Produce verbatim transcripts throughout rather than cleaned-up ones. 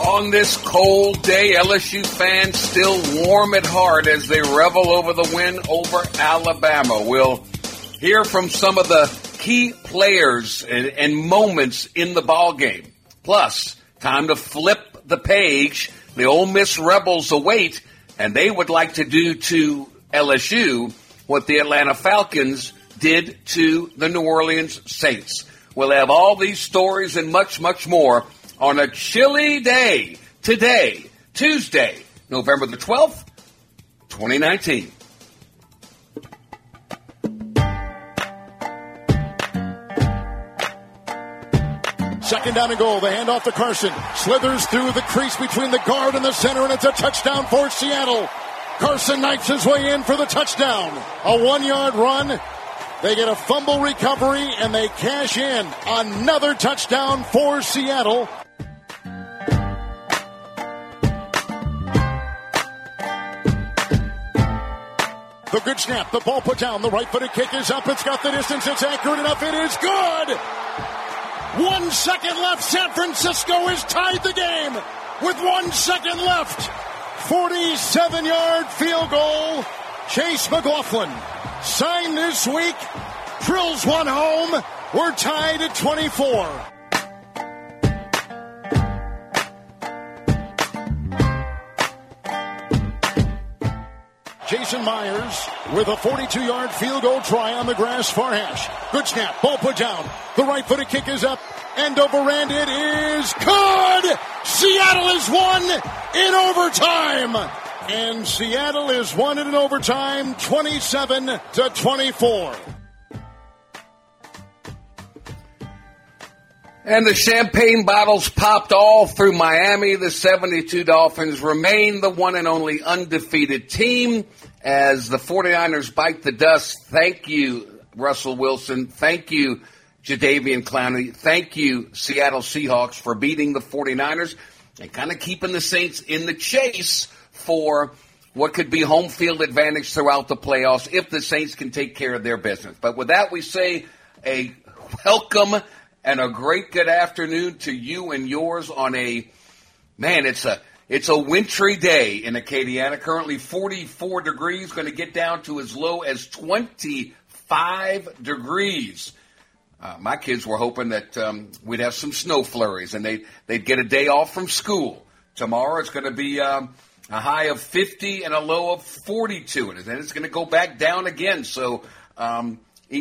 On this cold day, L S U fans still warm at heart as they revel over the win over Alabama. We'll hear from some of the key players and, and moments in the ballgame. Plus, time to flip the page. The Ole Miss Rebels await, and they would like to do to L S U what the Atlanta Falcons did to the New Orleans Saints. We'll have all these stories and much, much more on a chilly day today, Tuesday, November the twelfth, twenty nineteen. Second down and goal. The handoff to Carson. Slithers through the crease between the guard and the center, and it's a touchdown for Seattle. Carson knifes his way in for the touchdown. A one-yard run. They get a fumble recovery, and they cash in. Another touchdown for Seattle. The good snap. The ball put down. The right-footed kick is up. It's got the distance. It's accurate enough. It is good. One second left. San Francisco has tied the game with one second left. forty-seven-yard field goal. Chase McLaughlin signed this week. Drills one home. We're tied at twenty-four. Jason Myers with a forty-two-yard field goal try on the grass far hash. Good snap. Ball put down. The right-footed kick is up. End over end. It is good. Seattle is won in overtime. And Seattle is won in overtime, twenty-seven to twenty-four. And the champagne bottles popped all through Miami. The seventy-two Dolphins remain the one and only undefeated team as the 49ers bite the dust. Thank you, Russell Wilson. Thank you, Jadeveon Clowney. Thank you, Seattle Seahawks, for beating the 49ers and kind of keeping the Saints in the chase for what could be home field advantage throughout the playoffs if the Saints can take care of their business. But with that, we say a welcome and a great good afternoon to you and yours on a, man, it's a it's a wintry day in Acadiana. Currently forty-four degrees, going to get down to as low as twenty-five degrees. Uh, my kids were hoping that um, we'd have some snow flurries and they'd, they'd get a day off from school. Tomorrow it's going to be um, a high of fifty and a low of forty-two. And then it's going to go back down again. So um,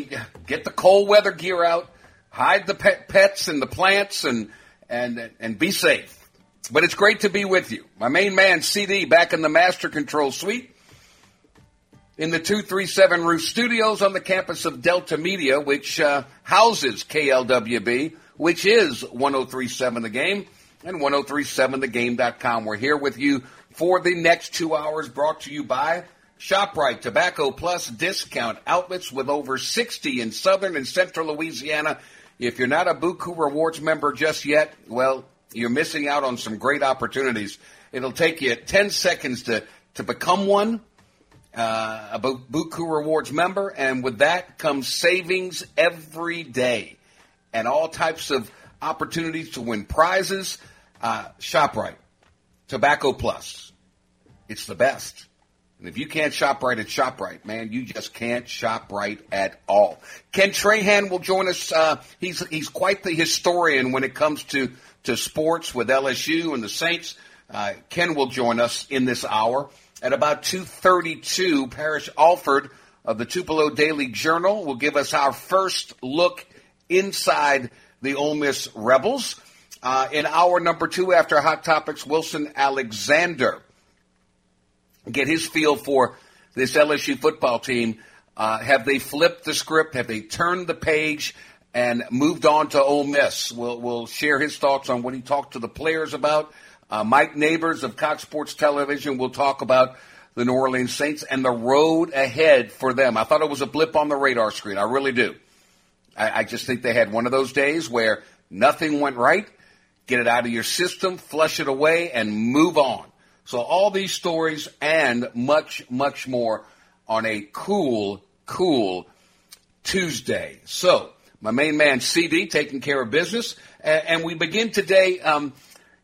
get the cold weather gear out. Hide the pet pets and the plants and, and and be safe. But it's great to be with you. My main man, C D, back in the Master Control Suite in the two thirty-seven Roof Studios on the campus of Delta Media, which uh, houses K L W B, which is one oh three point seven The Game and ten thirty-seven the game dot com. We're here with you for the next two hours, brought to you by ShopRite, Tobacco Plus discount outlets with over sixty in southern and central Louisiana. If you're not a Buku Rewards member just yet, well, you're missing out on some great opportunities. It'll take you ten seconds to, to become one, uh, a Buku Rewards member, and with that comes savings every day and all types of opportunities to win prizes. Uh, ShopRite, Tobacco Plus, it's the best. And if you can't shop right at ShopRite, man, you just can't shop right at all. Ken Trahan will join us. Uh, he's he's quite the historian when it comes to, to sports with L S U and the Saints. Uh, Ken will join us in this hour at about two thirty-two. Parrish Alford of the Tupelo Daily Journal will give us our first look inside the Ole Miss Rebels. Uh, in hour number two, after Hot Topics, Wilson Alexander get his feel for this L S U football team. Uh, have they flipped the script? Have they turned the page and moved on to Ole Miss? We'll, we'll share his thoughts on what he talked to the players about. Uh, Mike Neighbors of Cox Sports Television will talk about the New Orleans Saints and the road ahead for them. I thought it was a blip on the radar screen. I really do. I, I just think they had one of those days where nothing went right. Get it out of your system, flush it away, and move on. So all these stories and much, much more on a cool, cool Tuesday. So my main man, C D, taking care of business. And we begin today, um,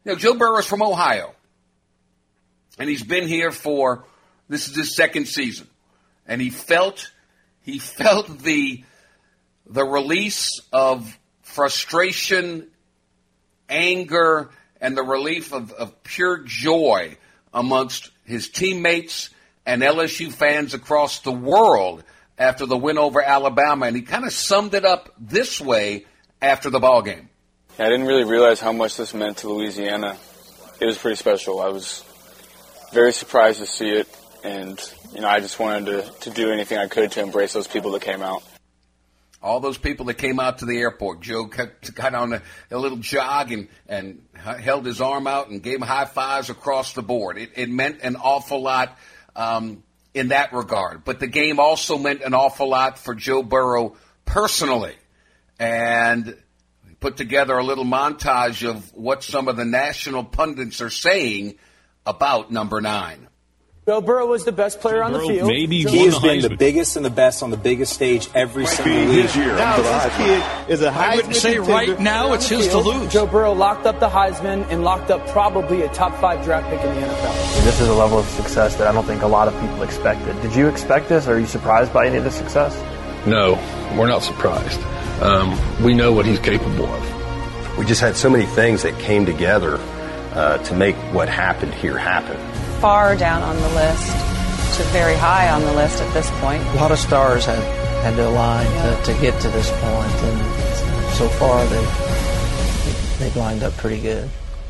You know, Joe Burrow is from Ohio, and he's been here for, this is his second season, and he felt, he felt the, the release of frustration, anger, and the relief of, of pure joy amongst his teammates and L S U fans across the world after the win over Alabama. And he kind of summed it up this way after the ball game. Yeah, I didn't really realize how much this meant to Louisiana. It was pretty special. I was very surprised to see it, and you know, I just wanted to, to do anything I could to embrace those people that came out. All those people that came out to the airport. Joe got on a, a little jog and, and held his arm out and gave him high fives across the board. It, it meant an awful lot um, in that regard. But the game also meant an awful lot for Joe Burrow personally. And put together a little montage of what some of the national pundits are saying about number nine. Joe Burrow was the best player on the field. Maybe he has been the biggest and the best on the biggest stage every single week. Now this kid is a Heisman I would say right now it's his to lose. Joe Burrow locked up the Heisman and locked up probably a top five draft pick in the N F L. This is a level of success that I don't think a lot of people expected. Did you expect this? Are you surprised by any of the success? No, we're not surprised. Um, we know what he's capable of. We just had so many things that came together uh, to make what happened here happen. Far down on the list to very high on the list at this point. A lot of stars had, had to align yeah. to, to get to this point, and so far they, they've lined up pretty good.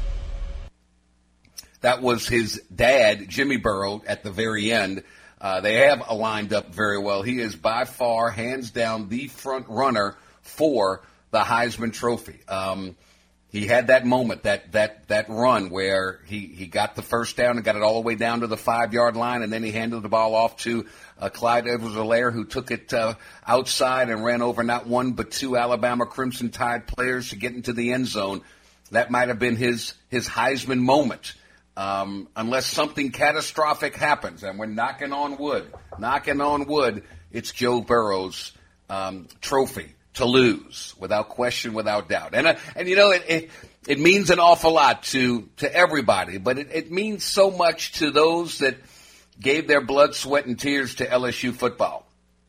That was his dad, Jimmy Burrow, at the very end. Uh, they have aligned up very well. He is by far, hands down, the front runner for the Heisman Trophy. Um, he had that moment, that that that run where he, he got the first down and got it all the way down to the five-yard line, and then he handed the ball off to uh, Clyde Edwards-Helaire, who took it uh, outside and ran over not one but two Alabama Crimson Tide players to get into the end zone. That might have been his, his Heisman moment. Um, unless something catastrophic happens, and we're knocking on wood, knocking on wood, it's Joe Burrow's um, trophy to lose, without question, without doubt. And, uh, and you know, it, it it means an awful lot to, to everybody, but it, it means so much to those that gave their blood, sweat, and tears to L S U football.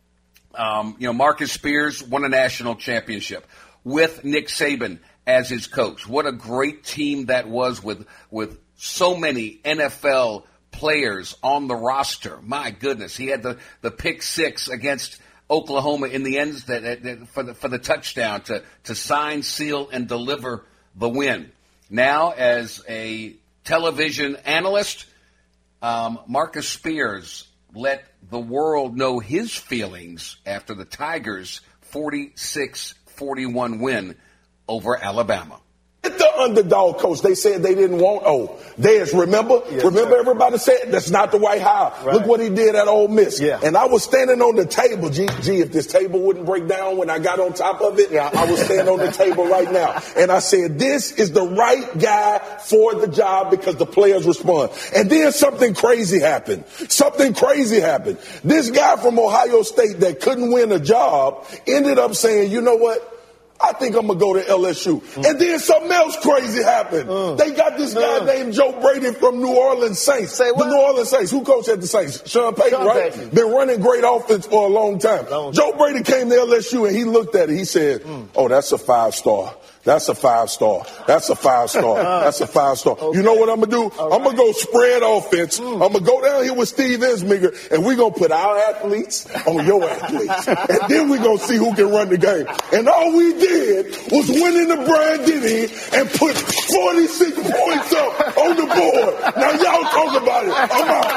Um, you know, Marcus Spears won a national championship with Nick Saban as his coach. What a great team that was with with so many N F L players on the roster. My goodness, he had the, the pick six against Oklahoma in the end that, that, for the for the touchdown to, to sign, seal, and deliver the win. Now, as a television analyst, um, Marcus Spears let the world know his feelings after the Tigers' forty-six forty-one win over Alabama. The underdog coach, they said they didn't want oh Dez, remember yes, remember sir. Everybody said that's not the White House. Right. Look what he did at Ole Miss. Yeah. And I was standing on the table. Gee, gee, if this table wouldn't break down when I got on top of it, yeah. I was standing on the table right now. And I said, this is the right guy for the job because the players respond. And then something crazy happened. Something crazy happened. This guy from Ohio State that couldn't win a job ended up saying, you know what? I think I'm going to go to L S U. Mm. And then something else crazy happened. Mm. They got this guy mm. named Joe Brady from New Orleans Saints. Say what? The New Orleans Saints. Who coached at the Saints? Sean Payton, Sean right? Payton. Been running great offense for a long time. Long Joe time. Brady came to L S U and he looked at it. He said, mm. oh, that's a five-star. That's a five-star. That's a five-star. That's a five-star. Okay. You know what I'm going to do? All I'm right. going to go spread offense. Mm. I'm going to go down here with Steve Ensminger, and we're going to put our athletes on your athletes. And then we're going to see who can run the game. And all we did was win in the Brian Denny and put forty-six points up on the board. Now, y'all talk about it.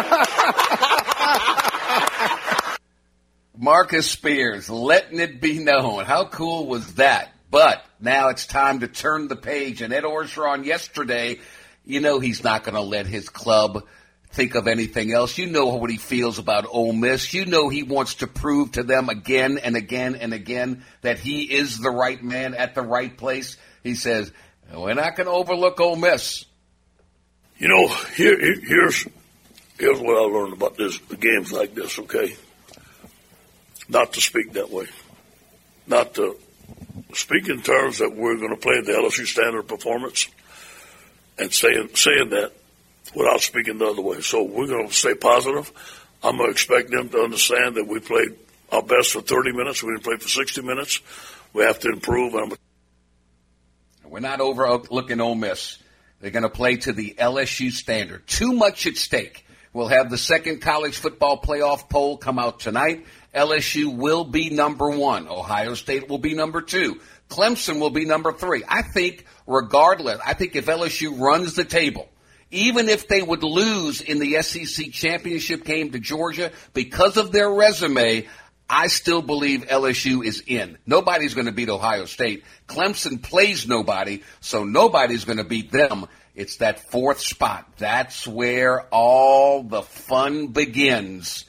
I'm out. Marcus Spears letting it be known. How cool was that? But now it's time to turn the page. And Ed Orgeron yesterday, you know he's not going to let his club think of anything else. You know what he feels about Ole Miss. You know he wants to prove to them again and again and again that he is the right man at the right place. He says, we're not going to overlook Ole Miss. You know, here, here's here's what I learned about this, the games like this, okay? Not to speak that way. Not to speak in terms that we're going to play the L S U standard performance and saying saying that without speaking the other way. So we're going to stay positive. I'm going to expect them to understand that we played our best for thirty minutes. We didn't play for sixty minutes. We have to improve. I'm We're not overlooking Ole Miss. They're going to play to the L S U standard. Too much at stake. We'll have the second college football playoff poll come out tonight. L S U will be number one. Ohio State will be number two. Clemson will be number three. I think regardless, I think if L S U runs the table, even if they would lose in the S E C championship game to Georgia because of their resume, I still believe L S U is in. Nobody's going to beat Ohio State. Clemson plays nobody, so nobody's going to beat them. It's that fourth spot. That's where all the fun begins.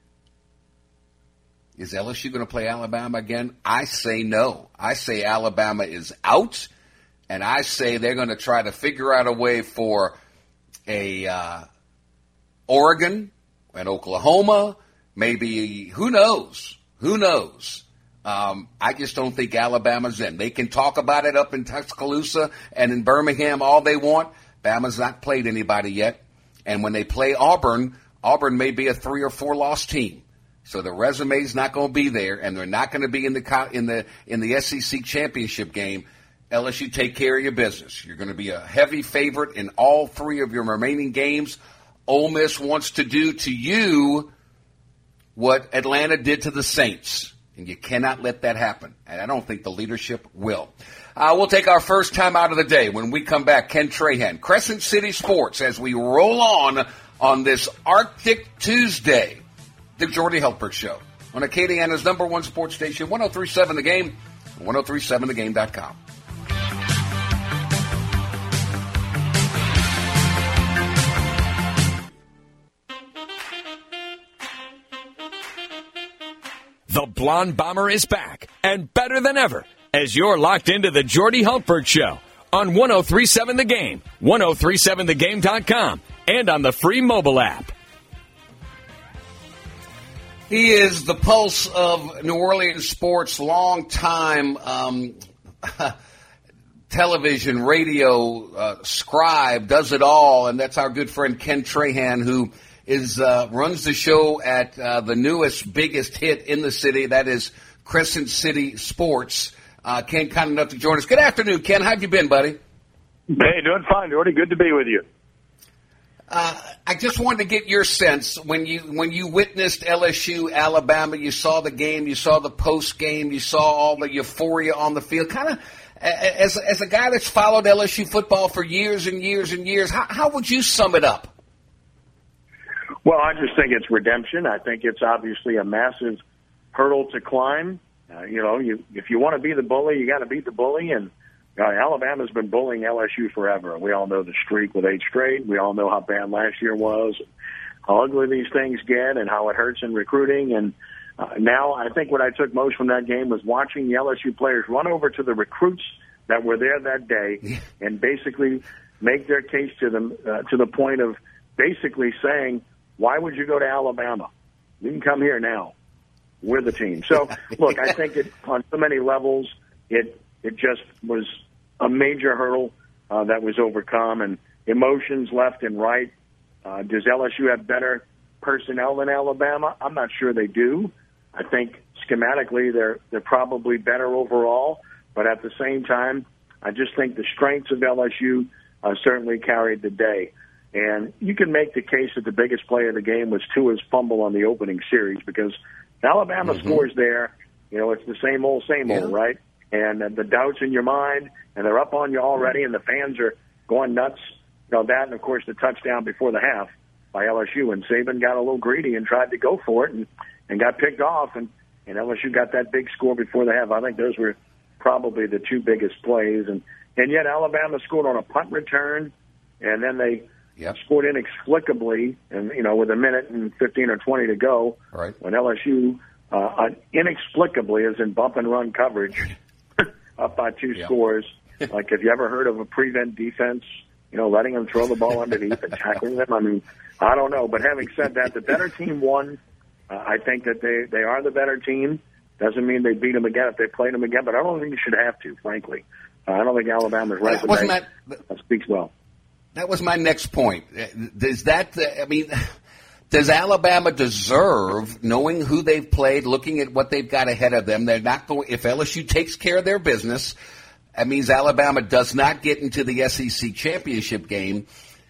Is L S U going to play Alabama again? I say no. I say Alabama is out, and I say they're going to try to figure out a way for a uh, Oregon and Oklahoma, maybe, who knows? Who knows? Um, I just don't think Alabama's in. They can talk about it up in Tuscaloosa and in Birmingham all they want. Bama's not played anybody yet. And when they play Auburn, Auburn may be a three or four loss team. So the resume's not going to be there, and they're not going to be in the in the in the S E C championship game. L S U, take care of your business. You're going to be a heavy favorite in all three of your remaining games. Ole Miss wants to do to you what Atlanta did to the Saints, and you cannot let that happen. And I don't think the leadership will. Uh, we'll take our first time out of the day. When we come back, Ken Trahan, Crescent City Sports, as we roll on on this Arctic Tuesday, the Jordy Helper Show on Acadiana's number one sports station, one oh three point seven The Game, one oh three point seven the game dot com. The Blonde Bomber is back, and better than ever, as you're locked into the Jordy Hultberg Show on one oh three point seven The Game, one oh three point seven the game dot com, and on the free mobile app. He is the pulse of New Orleans sports, long time um, television, radio uh, scribe, does it all, and that's our good friend Ken Trahan, who is uh, runs the show at uh, the newest, biggest hit in the city. That is Crescent City Sports. Uh, Ken, kind enough to join us. Good afternoon, Ken. How have you been, buddy? Hey, doing fine, Jordy. Good to be with you. Uh, I just wanted to get your sense when you when you witnessed L S U, Alabama. You saw the game, you saw the post game, you saw all the euphoria on the field. Kind of as as a guy that's followed L S U football for years and years and years, how, how would you sum it up? Well, I just think it's redemption. I think it's obviously a massive hurdle to climb. Uh, you know, you if you want to be the bully, you got to beat the bully. And uh, Alabama's been bullying L S U forever. We all know the streak with eight straight. We all know how bad last year was, how ugly these things get, and how it hurts in recruiting. And uh, now I think what I took most from that game was watching the L S U players run over to the recruits that were there that day and basically make their case to them uh, to the point of basically saying, why would you go to Alabama? You can come here now. We're the team. So, look, I think it, on so many levels, it it just was a major hurdle uh, that was overcome, and emotions left and right. Uh, does L S U have better personnel than Alabama? I'm not sure they do. I think schematically they're they're probably better overall, but at the same time, I just think the strengths of L S U uh, certainly carried the day. And you can make the case that the biggest play of the game was Tua's fumble on the opening series because Alabama mm-hmm. scores there. You know, it's the same old, same yeah. old, right? And uh, the doubts in your mind, and they're up on you already, and the fans are going nuts. You know, that, and, of course, the touchdown before the half by L S U. And Saban got a little greedy and tried to go for it and, and got picked off, and, and L S U got that big score before the half. I think those were probably the two biggest plays. And, and yet Alabama scored on a punt return, and then they – Yep. scored inexplicably, and you know, with a minute and fifteen or twenty to go, right. when L S U uh, inexplicably, as in bump and run coverage, up by two yep. scores. Like, have you ever heard of a prevent defense? You know, letting them throw the ball underneath and tackling them. I mean, I don't know. But having said that, the better team won. Uh, I think that they they are the better team. Doesn't mean they beat them again if they played them again. But I don't think you should have to. Frankly, uh, I don't think Alabama's resume Wasn't that, uh, speaks well. that was my next point. Does that, I mean, does Alabama deserve, knowing who they've played, looking at what they've got ahead of them, they're not going, if L S U takes care of their business, that means Alabama does not get into the S E C championship game.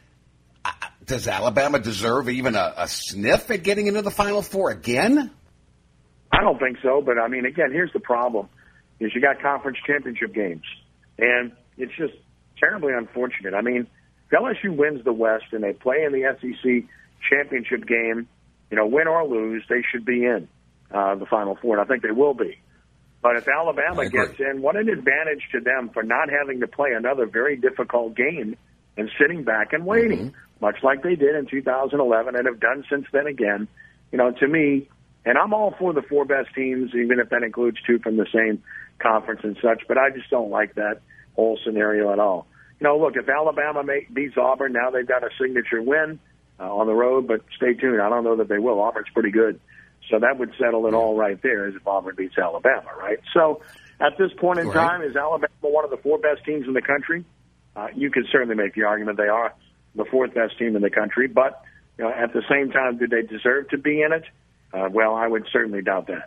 Does Alabama deserve even a, a sniff at getting into the Final Four again? I don't think so, but I mean, again, here's the problem, is you got conference championship games, and it's just terribly unfortunate. I mean, if L S U wins the West and they play in the S E C championship game, you know, win or lose, they should be in uh, the Final Four, and I think they will be. But if Alabama gets in, what an advantage to them for not having to play another very difficult game and sitting back and waiting, mm-hmm. much like they did in two thousand eleven and have done since then again. You know, to me, and I'm all for the four best teams, even if that includes two from the same conference and such, but I just don't like that whole scenario at all. You know, look, if Alabama make, beats Auburn, now they've got a signature win uh, on the road, but stay tuned. I don't know that they will. Auburn's pretty good. So that would settle it all right there, as if Auburn beats Alabama, right? So at this point in time, is Alabama one of the four best teams in the country? Uh, you could certainly make the argument they are the fourth best team in the country, but you know, at the same time, do they deserve to be in it? Uh, well, I would certainly doubt that.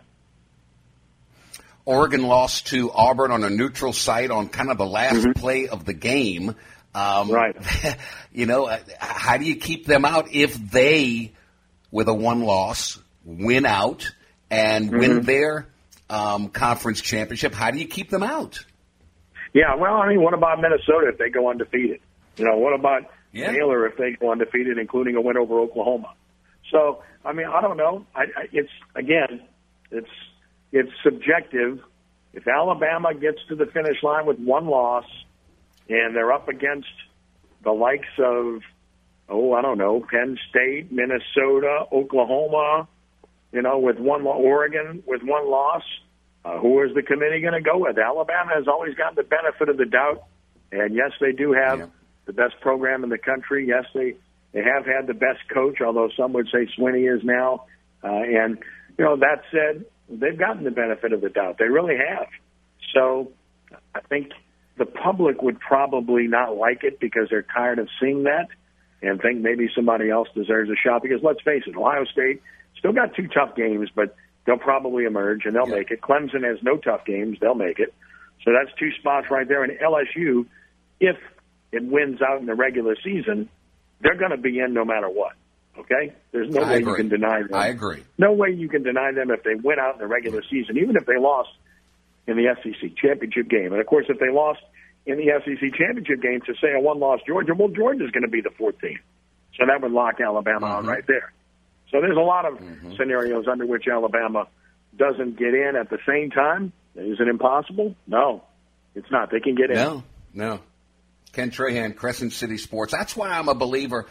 Oregon lost to Auburn on a neutral site on kind of the last mm-hmm. play of the game. Um, right. You know, how do you keep them out if they, with a one loss, win out and mm-hmm. win their um, conference championship? How do you keep them out? Yeah, well, I mean, what about Minnesota if they go undefeated? You know, what about yeah. Baylor if they go undefeated, including a win over Oklahoma? So, I mean, I don't know. I, I, it's, again, it's it's subjective. If Alabama gets to the finish line with one loss and they're up against the likes of, oh, I don't know, Penn State, Minnesota, Oklahoma, you know, with one, Oregon with one loss, uh, who is the committee going to go with? Alabama has always gotten the benefit of the doubt, and yes, they do have yeah. the best program in the country. Yes, they, they have had the best coach, although some would say Swinney is now. Uh, and, you know, that said, they've gotten the benefit of the doubt. They really have. So I think the public would probably not like it because they're tired of seeing that and think maybe somebody else deserves a shot. Because let's face it, Ohio State still got two tough games, but they'll probably emerge and they'll yeah. make it. Clemson has no tough games. They'll make it. So that's two spots right there. And L S U, if it wins out in the regular season, they're going to be in no matter what. Okay? There's no I way agree. you can deny them. I agree. No way you can deny them if they win out in the regular season, even if they lost in the S E C championship game. And, of course, if they lost in the S E C championship game to, say, a one-loss Georgia, well, Georgia's going to be the fourth team. So that would lock Alabama mm-hmm. out right there. So there's a lot of mm-hmm. scenarios under which Alabama doesn't get in at the same time. Is it impossible? No, it's not. They can get in. No, no. Ken Trahan, Crescent City Sports. That's why I'm a believer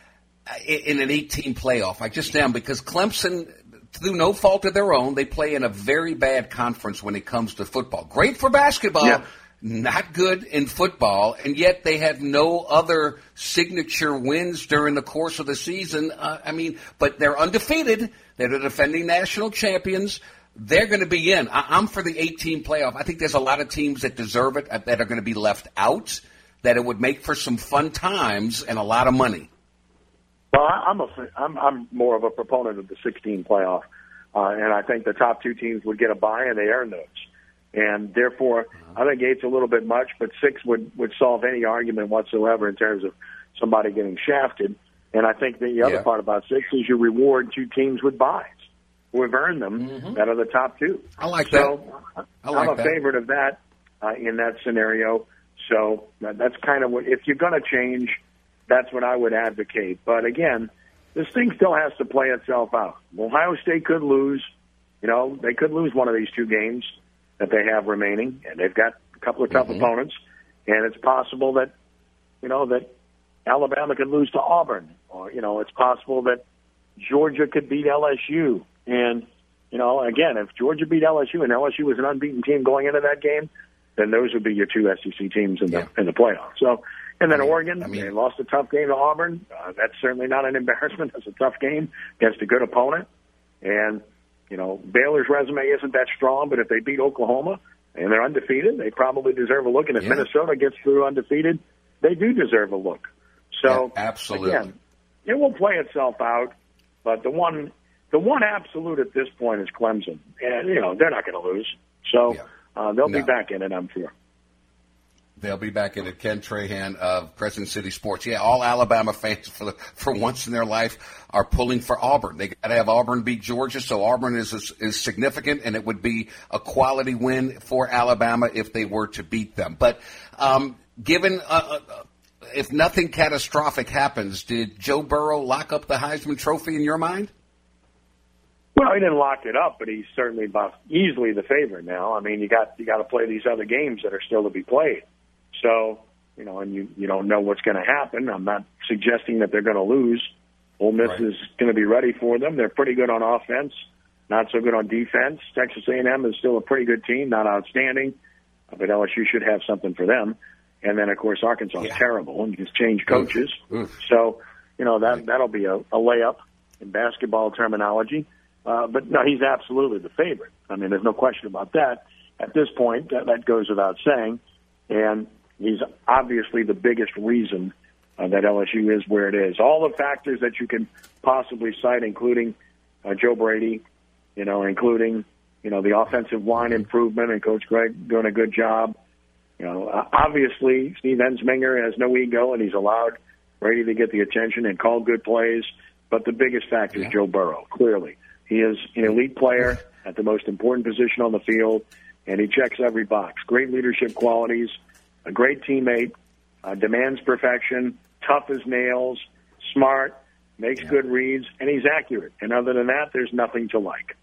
in an eight-team playoff. I just am, because Clemson, through no fault of their own, they play in a very bad conference when it comes to football. Great for basketball, yeah. not good in football, and yet they have no other signature wins during the course of the season. Uh, I mean, but they're undefeated. They're the defending national champions. They're going to be in. I- I'm for the eight-team playoff. I think there's a lot of teams that deserve it, that are going to be left out, that it would make for some fun times and a lot of money. Well, I'm a, I'm, I'm more of a proponent of the sixteen playoff, uh, and I think the top two teams would get a bye, and they earn those. And therefore, I think eight's a little bit much, but six would, would solve any argument whatsoever in terms of somebody getting shafted. And I think the other yeah. part about six is you reward two teams with byes who have earned them mm-hmm. that are the top two. I like so that. I like I'm a that. favorite of that uh, in that scenario. So that's kind of what, if you're going to change, that's what I would advocate. But again, this thing still has to play itself out. Ohio State could lose. You know, they could lose one of these two games that they have remaining, and they've got a couple of tough mm-hmm. opponents. And it's possible that, you know, that Alabama could lose to Auburn, or, you know, it's possible that Georgia could beat L S U. And, you know, again, if Georgia beat L S U and L S U was an unbeaten team going into that game, then those would be your two S E C teams in the yeah. in the playoffs. So, and then I mean, Oregon, I mean, they lost a tough game to Auburn. Uh, that's certainly not an embarrassment. That's a tough game against a good opponent. And, you know, Baylor's resume isn't that strong, but if they beat Oklahoma and they're undefeated, they probably deserve a look. And if yeah. Minnesota gets through undefeated, they do deserve a look. So yeah, absolutely, again, it will play itself out. But the one, the one absolute at this point is Clemson, and you know they're not going to lose. So yeah. uh, they'll no. be back in it, I'm sure. They'll be back in it. Ken Trahan of Crescent City Sports. Yeah, all Alabama fans for the, for once in their life are pulling for Auburn. They got to have Auburn beat Georgia, so Auburn is, is is significant, and it would be a quality win for Alabama if they were to beat them. But um, given uh, uh, if nothing catastrophic happens, did Joe Burrow lock up the Heisman Trophy in your mind? Well, he didn't lock it up, but he's certainly about easily the favorite now. I mean, you got you got to play these other games that are still to be played. So, you know, and you, you don't know what's going to happen. I'm not suggesting that they're going to lose. Ole Miss right. is going to be ready for them. They're pretty good on offense, not so good on defense. Texas A and M is still a pretty good team, not outstanding, but L S U should have something for them. And then, of course, Arkansas is yeah. terrible and just changed coaches. Oof. Oof. So, you know, that, that'll be a, a layup in basketball terminology. Uh, but, no, he's absolutely the favorite. I mean, there's no question about that. At this point, that, that goes without saying. And he's obviously the biggest reason uh, that L S U is where it is. All the factors that you can possibly cite, including uh, Joe Brady, you know, including, you know, the offensive line improvement and Coach Greg doing a good job. You know, uh, obviously Steve Ensminger has no ego and he's allowed Brady to get the attention and call good plays. But the biggest factor yeah. is Joe Burrow, clearly. He is an elite player at the most important position on the field, and he checks every box. Great leadership qualities, a great teammate, uh, demands perfection, tough as nails, smart, makes yeah. good reads, and he's accurate. And other than that, there's nothing to like.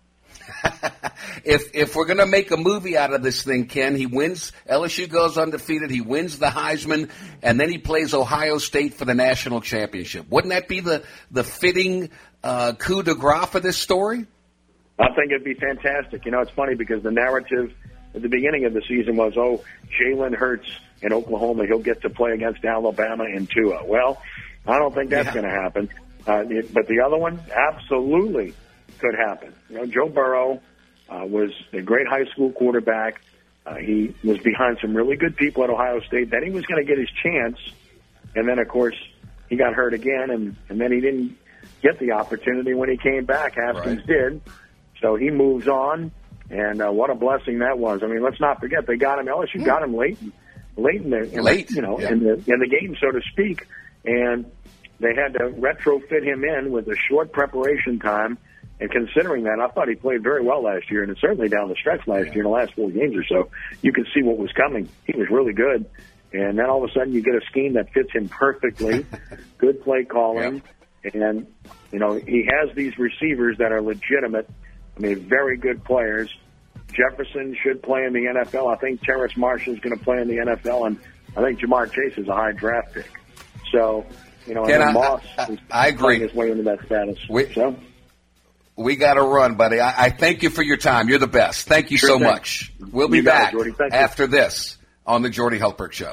if if we're going to make a movie out of this thing, Ken, he wins, L S U goes undefeated, he wins the Heisman, and then he plays Ohio State for the national championship. Wouldn't that be the, the fitting uh, coup de grace for this story? I think it'd be fantastic. You know, it's funny because the narrative at the beginning of the season was, oh, Jalen Hurts in Oklahoma, he'll get to play against Alabama and Tua. Well, I don't think that's yeah. going to happen. Uh, it, but the other one absolutely could happen. You know, Joe Burrow uh, was a great high school quarterback. Uh, he was behind some really good people at Ohio State. Then he was going to get his chance. And then, of course, he got hurt again, and, and then he didn't get the opportunity when he came back. Haskins right. did. So he moves on, and uh, what a blessing that was. I mean, let's not forget, they got him, L S U yeah. got him late, late in the, in late. the you know, yeah. in the in the game, so to speak, and they had to retrofit him in with a short preparation time. And considering that, I thought he played very well last year, and certainly down the stretch last yeah. year in the last four games or so, you could see what was coming. He was really good. And then all of a sudden you get a scheme that fits him perfectly, good play calling, yeah. and, you know, he has these receivers that are legitimate, I mean, very good players. Jefferson should play in the N F L. I think Terrace Marshall is going to play in the N F L, and I think Jamar Chase is a high draft pick. So, you know, and then I, Moss I, is I agree. playing his way into that status. We, so. We got to run, buddy. I, I thank you for your time. You're the best. Thank you sure so thing. much. We'll be you back it, after this on the Jordy Hultberg Show.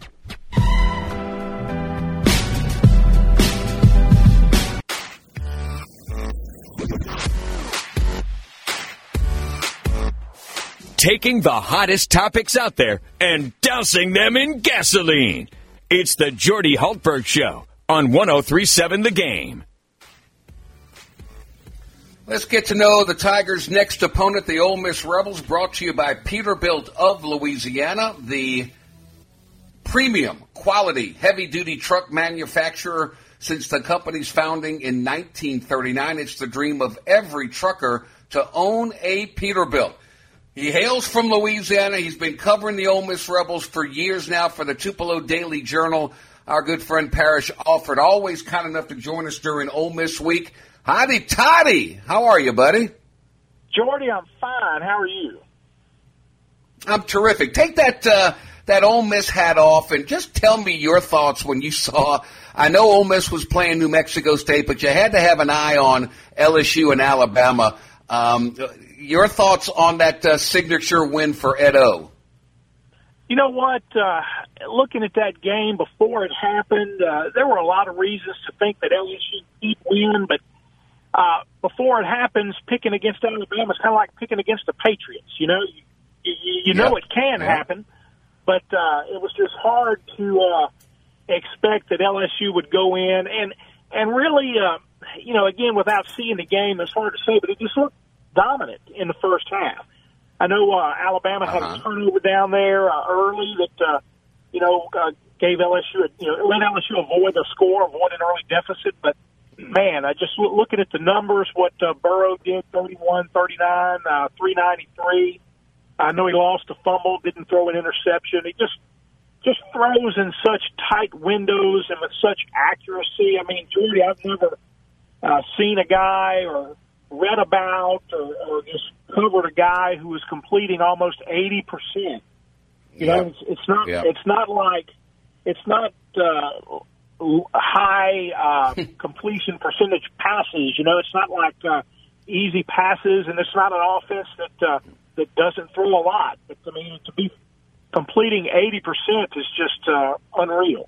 Taking the hottest topics out there and dousing them in gasoline. It's the Jordy Hultberg Show on one oh three point seven The Game. Let's get to know the Tigers' next opponent, the Ole Miss Rebels, brought to you by Peterbilt of Louisiana, the premium quality heavy-duty truck manufacturer since the company's founding in nineteen thirty-nine. It's the dream of every trucker to own a Peterbilt. He hails from Louisiana. He's been covering the Ole Miss Rebels for years now for the Tupelo Daily Journal. Our good friend Parrish Alford, always kind enough to join us during Ole Miss Week. Howdy, Toddy. How are you, buddy? Jordy, I'm fine. How are you? I'm terrific. Take that uh, that Ole Miss hat off and just tell me your thoughts when you saw. I know Ole Miss was playing New Mexico State, but you had to have an eye on L S U and Alabama. Um, your thoughts on that uh, signature win for Ed O? You know what? Uh, looking at that game before it happened, uh, there were a lot of reasons to think that L S U would win, but Uh, before it happens, picking against Alabama is kind of like picking against the Patriots. You know, you, you, you know yep. it can yep. happen, but uh, it was just hard to uh, expect that L S U would go in and and really, uh, you know, again, without seeing the game, it's hard to say, but it just looked dominant in the first half. I know uh, Alabama had uh-huh. a turnover down there uh, early that, uh, you know, uh, gave L S U, a, you know, let L S U avoid the score, avoid an early deficit. But, man, I just looking at the numbers, what uh, Burrow did, thirty-one, thirty-nine, uh, three ninety-three. I know he lost a fumble, didn't throw an interception. He just just throws in such tight windows and with such accuracy. I mean, Jordy, I've never uh, seen a guy or read about or, or just covered a guy who was completing almost eighty percent. You yeah. know, it's, it's not yeah. it's not like it's not uh, high uh, completion percentage passes. You know, it's not like uh, easy passes, and it's not an offense that uh, that doesn't throw a lot. But I mean, to be completing eighty percent is just uh, unreal.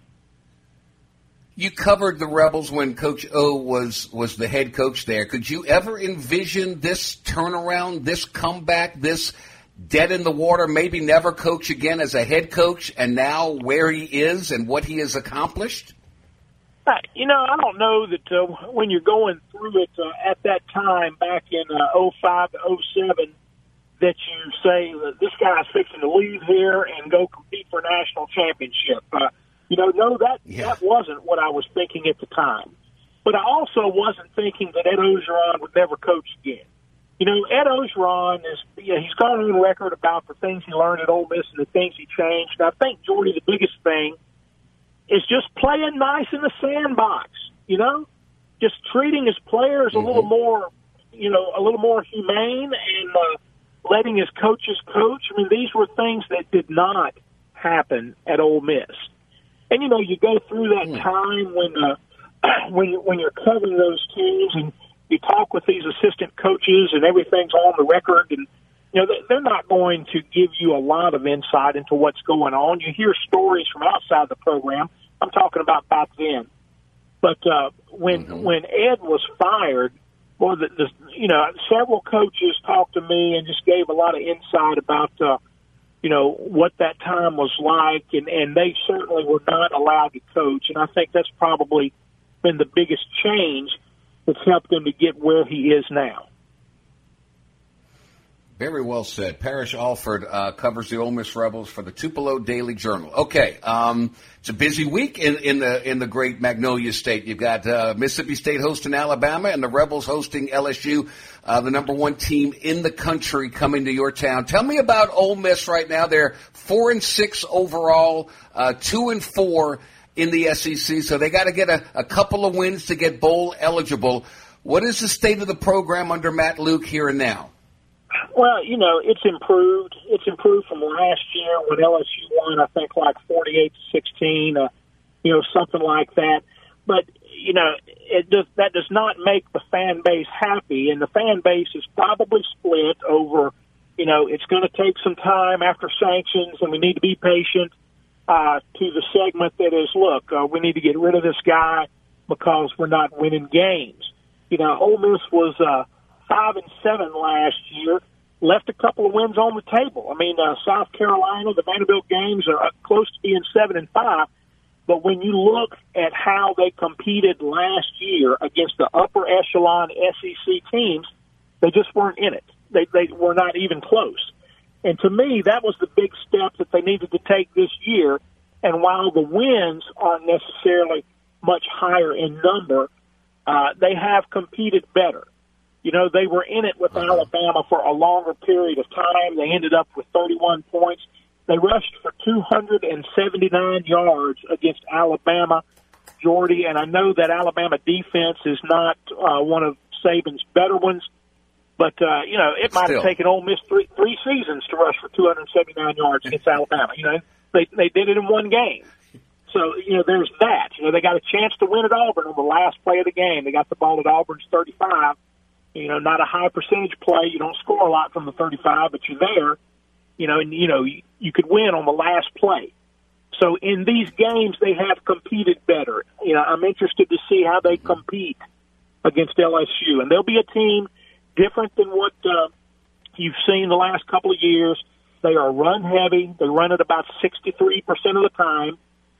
You covered the Rebels when Coach O was, was the head coach there. Could you ever envision this turnaround, this comeback, this dead in the water, maybe never coach again as a head coach, and now where he is and what he has accomplished? Uh, you know, I don't know that uh, when you're going through it uh, at that time back in uh, oh five to oh seven that you say that this guy's fixing to leave here and go compete for a national championship. Uh, You know, no, that yeah. that wasn't what I was thinking at the time. But I also wasn't thinking that Ed Orgeron would never coach again. You know, Ed Orgeron is, you know, he's gone on record about the things he learned at Ole Miss and the things he changed. And I think, Jordy, the biggest thing is just playing nice in the sandbox, you know, just treating his players mm-hmm. a little more, you know, a little more humane and uh, letting his coaches coach. I mean, these were things that did not happen at Ole Miss. And, you know, you go through that time when uh, when, you, when you're covering those teams and you talk with these assistant coaches and everything's on the record. And, you know, they're not going to give you a lot of insight into what's going on. You hear stories from outside the program. I'm talking about back then. But uh, when mm-hmm. when Ed was fired, well, the, the, you know, several coaches talked to me and just gave a lot of insight about uh, you know, what that time was like, and, and they certainly were not allowed to coach. And I think that's probably been the biggest change that's helped him to get where he is now. Very well said. Parrish Alford uh, covers the Ole Miss Rebels for the Tupelo Daily Journal. Okay, um, it's a busy week in, in the in the great Magnolia State. You've got uh, Mississippi State hosting Alabama and the Rebels hosting L S U, uh, the number one team in the country, coming to your town. Tell me about Ole Miss right now. They're four and six overall, uh, two and four in the S E C, so they got to get a, a couple of wins to get bowl eligible. What is the state of the program under Matt Luke here and now? Well, you know, it's improved. It's improved from last year when L S U won, I think, like forty-eight to sixteen, uh, you know, something like that. But, you know, it does, that does not make the fan base happy, and the fan base is probably split over, you know, it's going to take some time after sanctions, and we need to be patient, uh, to the segment that is, look, uh, we need to get rid of this guy because we're not winning games. You know, Ole Miss was uh, five and seven last year. Left a couple of wins on the table. I mean, uh, South Carolina, the Vanderbilt games are close to being seven and five. But when you look at how they competed last year against the upper echelon S E C teams, they just weren't in it. They they were not even close. And to me, that was the big step that they needed to take this year. And while the wins aren't necessarily much higher in number, uh, they have competed better. You know, they were in it with Alabama for a longer period of time. They ended up with thirty-one points. They rushed for two hundred seventy-nine yards against Alabama, Jordy, and I know that Alabama defense is not uh, one of Saban's better ones, but, uh, you know, it might have taken Ole Miss three, three seasons to rush for two hundred seventy-nine yards against Alabama. You know, they, they did it in one game. So, you know, there's that. You know, they got a chance to win at Auburn on the last play of the game. They got the ball at Auburn's thirty-five. You know, not a high percentage play. You don't score a lot from the thirty-five, but you're there. You know, and, you know, you, you could win on the last play. So in these games, they have competed better. You know, I'm interested to see how they compete against L S U. And they'll be a team different than what uh, you've seen the last couple of years. They are run heavy. They run it about sixty-three percent of the time.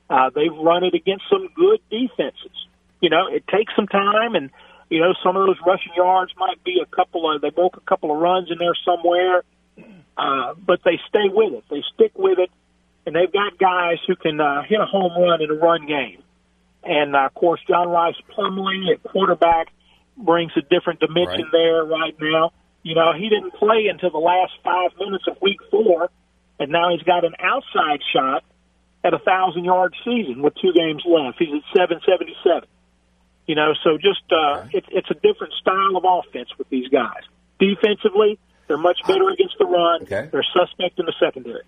Uh, they've run it against some good defenses. You know, it takes some time, and, you know, some of those rushing yards might be a couple of, they broke a couple of runs in there somewhere, uh, but they stay with it. They stick with it, and they've got guys who can uh, hit a home run in a run game. And, uh, of course, John Rice Plumlee at quarterback brings a different dimension right. there right now. You know, he didn't play until the last five minutes of week four, and now he's got an outside shot at a thousand-yard season with two games left. He's at seven seventy-seven. You know, so just uh, okay. it's it's a different style of offense with these guys. Defensively, they're much better against the run. Okay. They're suspect in the secondary.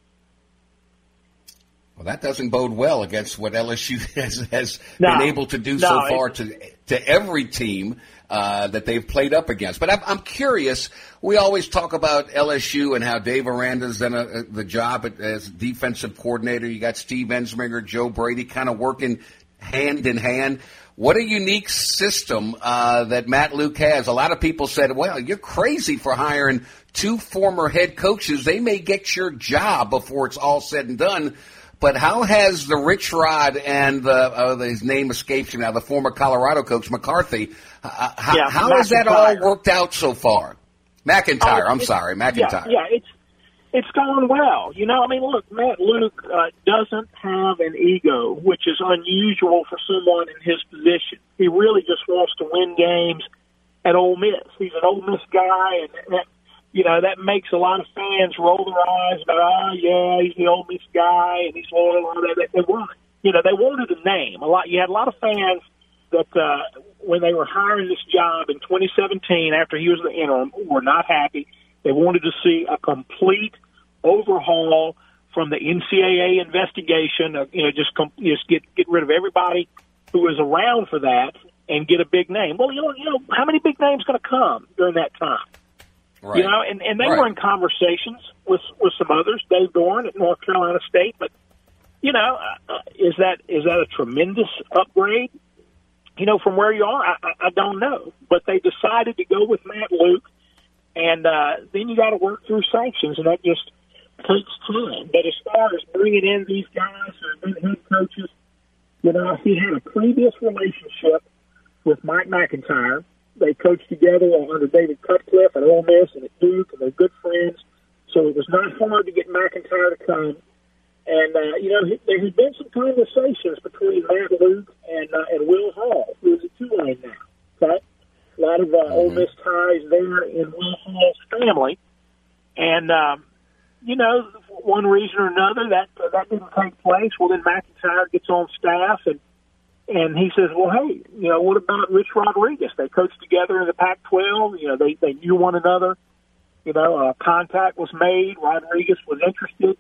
Well, that doesn't bode well against what L S U has, has no, been able to do no, so far to to every team uh, that they've played up against. But I'm, I'm curious. We always talk about L S U and how Dave Aranda's done a, a, the job as defensive coordinator. You got Steve Ensminger, Joe Brady kind of working hand in hand. What a unique system uh, that Matt Luke has. A lot of people said, well, you're crazy for hiring two former head coaches. They may get your job before it's all said and done. But how has the Rich Rod and the, uh, his name escapes me now, the former Colorado coach, McCarthy, uh, how, yeah, how has that all worked out so far? McIntyre, oh, I'm sorry, McIntyre. Yeah, yeah, it's it's going well. You know, I mean, look, Matt Luke uh, doesn't have an ego, which is unusual for someone in his position. He really just wants to win games at Ole Miss. He's an Ole Miss guy, and that, you know, that makes a lot of fans roll their eyes about, oh, yeah, he's the Ole Miss guy, and he's loyal, and all that. They wanted, you know, they wanted a name. A lot. You had a lot of fans that uh, when they were hiring this job in twenty seventeen, after he was the interim, were not happy. They wanted to see a complete overhaul from the N C double A investigation. Of, you know, just com- just get get rid of everybody who was around for that and get a big name. Well, you know, you know, how many big names going to come during that time? Right. You know, and, and they right. were in conversations with with some others, Dave Doran at North Carolina State. But you know, uh, is that is that a tremendous upgrade? You know, from where you are, I, I, I don't know. But they decided to go with Matt Luke, and uh, then you got to work through sanctions, and that just takes time. But as far as bringing in these guys who have been head coaches, you know, he had a previous relationship with Mike McIntyre. They coached together under David Cutcliffe at Ole Miss and at Duke, and they're good friends. So it was not hard to get McIntyre to come. And, uh, you know, there has been some conversations between Matt Luke and, uh, and Will Hall, who is a Tulane now. Okay? A lot of uh, mm-hmm. Ole Miss ties there in Will Hall's family. And, um, you know, one reason or another, that uh, that didn't take place. Well, then McIntyre gets on staff, and and he says, well, hey, you know, what about Rich Rodriguez? They coached together in the Pac twelve. You know, they, they knew one another. You know, uh, contact was made. Rodriguez was interested.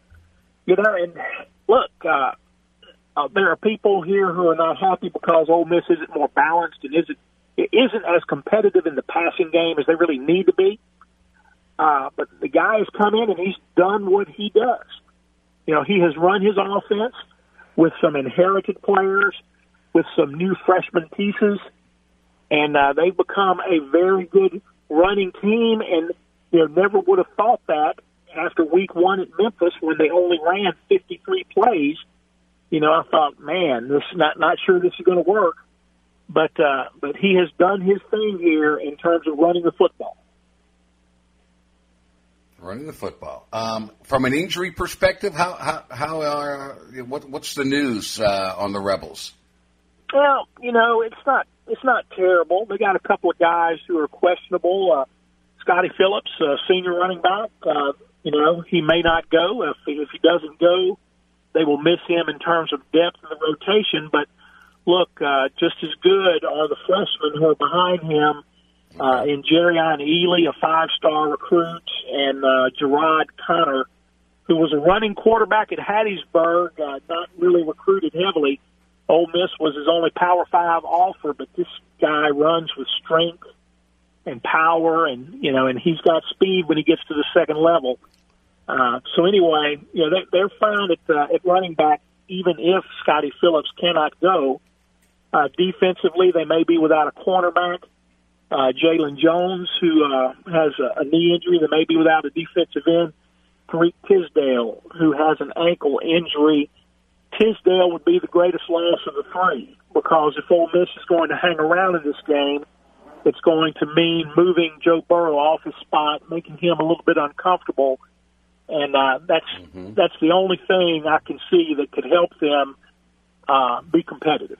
You know, and look, uh, uh, there are people here who are not happy because Ole Miss isn't more balanced and isn't it isn't as competitive in the passing game as they really need to be. Uh, but the guy has come in and he's done what he does. You know, he has run his offense with some inherited players, with some new freshman pieces, and uh, they've become a very good running team. And you know, never would have thought that after week one at Memphis when they only ran fifty-three plays. You know, I thought, man, this not not sure this is going to work. But uh, but he has done his thing here in terms of running the football. Running the football. Um, from an injury perspective, how how how are what what's the news uh, on the Rebels? Well, you know, it's not it's not terrible. They got a couple of guys who are questionable. Uh, Scotty Phillips, uh, senior running back, uh, you know, he may not go. If if he doesn't go, they will miss him in terms of depth in the rotation. But look, uh, just as good are the freshmen who are behind him. Uh, in Jerrion Ely, a five-star recruit, and uh, Gerard Connor, who was a running quarterback at Hattiesburg, uh, not really recruited heavily. Ole Miss was his only Power Five offer, but this guy runs with strength and power, and you know, and he's got speed when he gets to the second level. Uh, so anyway, you know, they, they're fine at uh, at running back, even if Scotty Phillips cannot go. Uh, defensively, they may be without a cornerback. Uh, Jalen Jones, who uh, has a, a knee injury, that may be without a defensive end. Tariq Tisdale, who has an ankle injury. Tisdale would be the greatest loss of the three, because if Ole Miss is going to hang around in this game, it's going to mean moving Joe Burrow off his spot, making him a little bit uncomfortable, and uh, that's mm-hmm. that's the only thing I can see that could help them uh, be competitive.